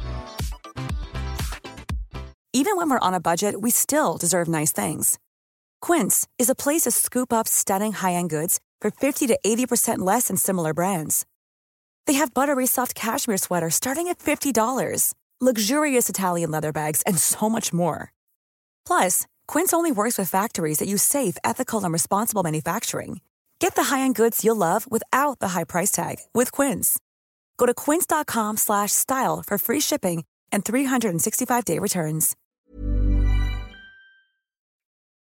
Even when we're on a budget, we still deserve nice things. Quince is a place to scoop up stunning high-end goods for fifty to eighty percent less than similar brands. They have buttery soft cashmere sweaters starting at fifty dollars, luxurious Italian leather bags, and so much more. Plus, Quince only works with factories that use safe, ethical, and responsible manufacturing. Get the high-end goods you'll love without the high price tag with Quince. Go to quince dot com slash style for free shipping and three sixty-five day returns.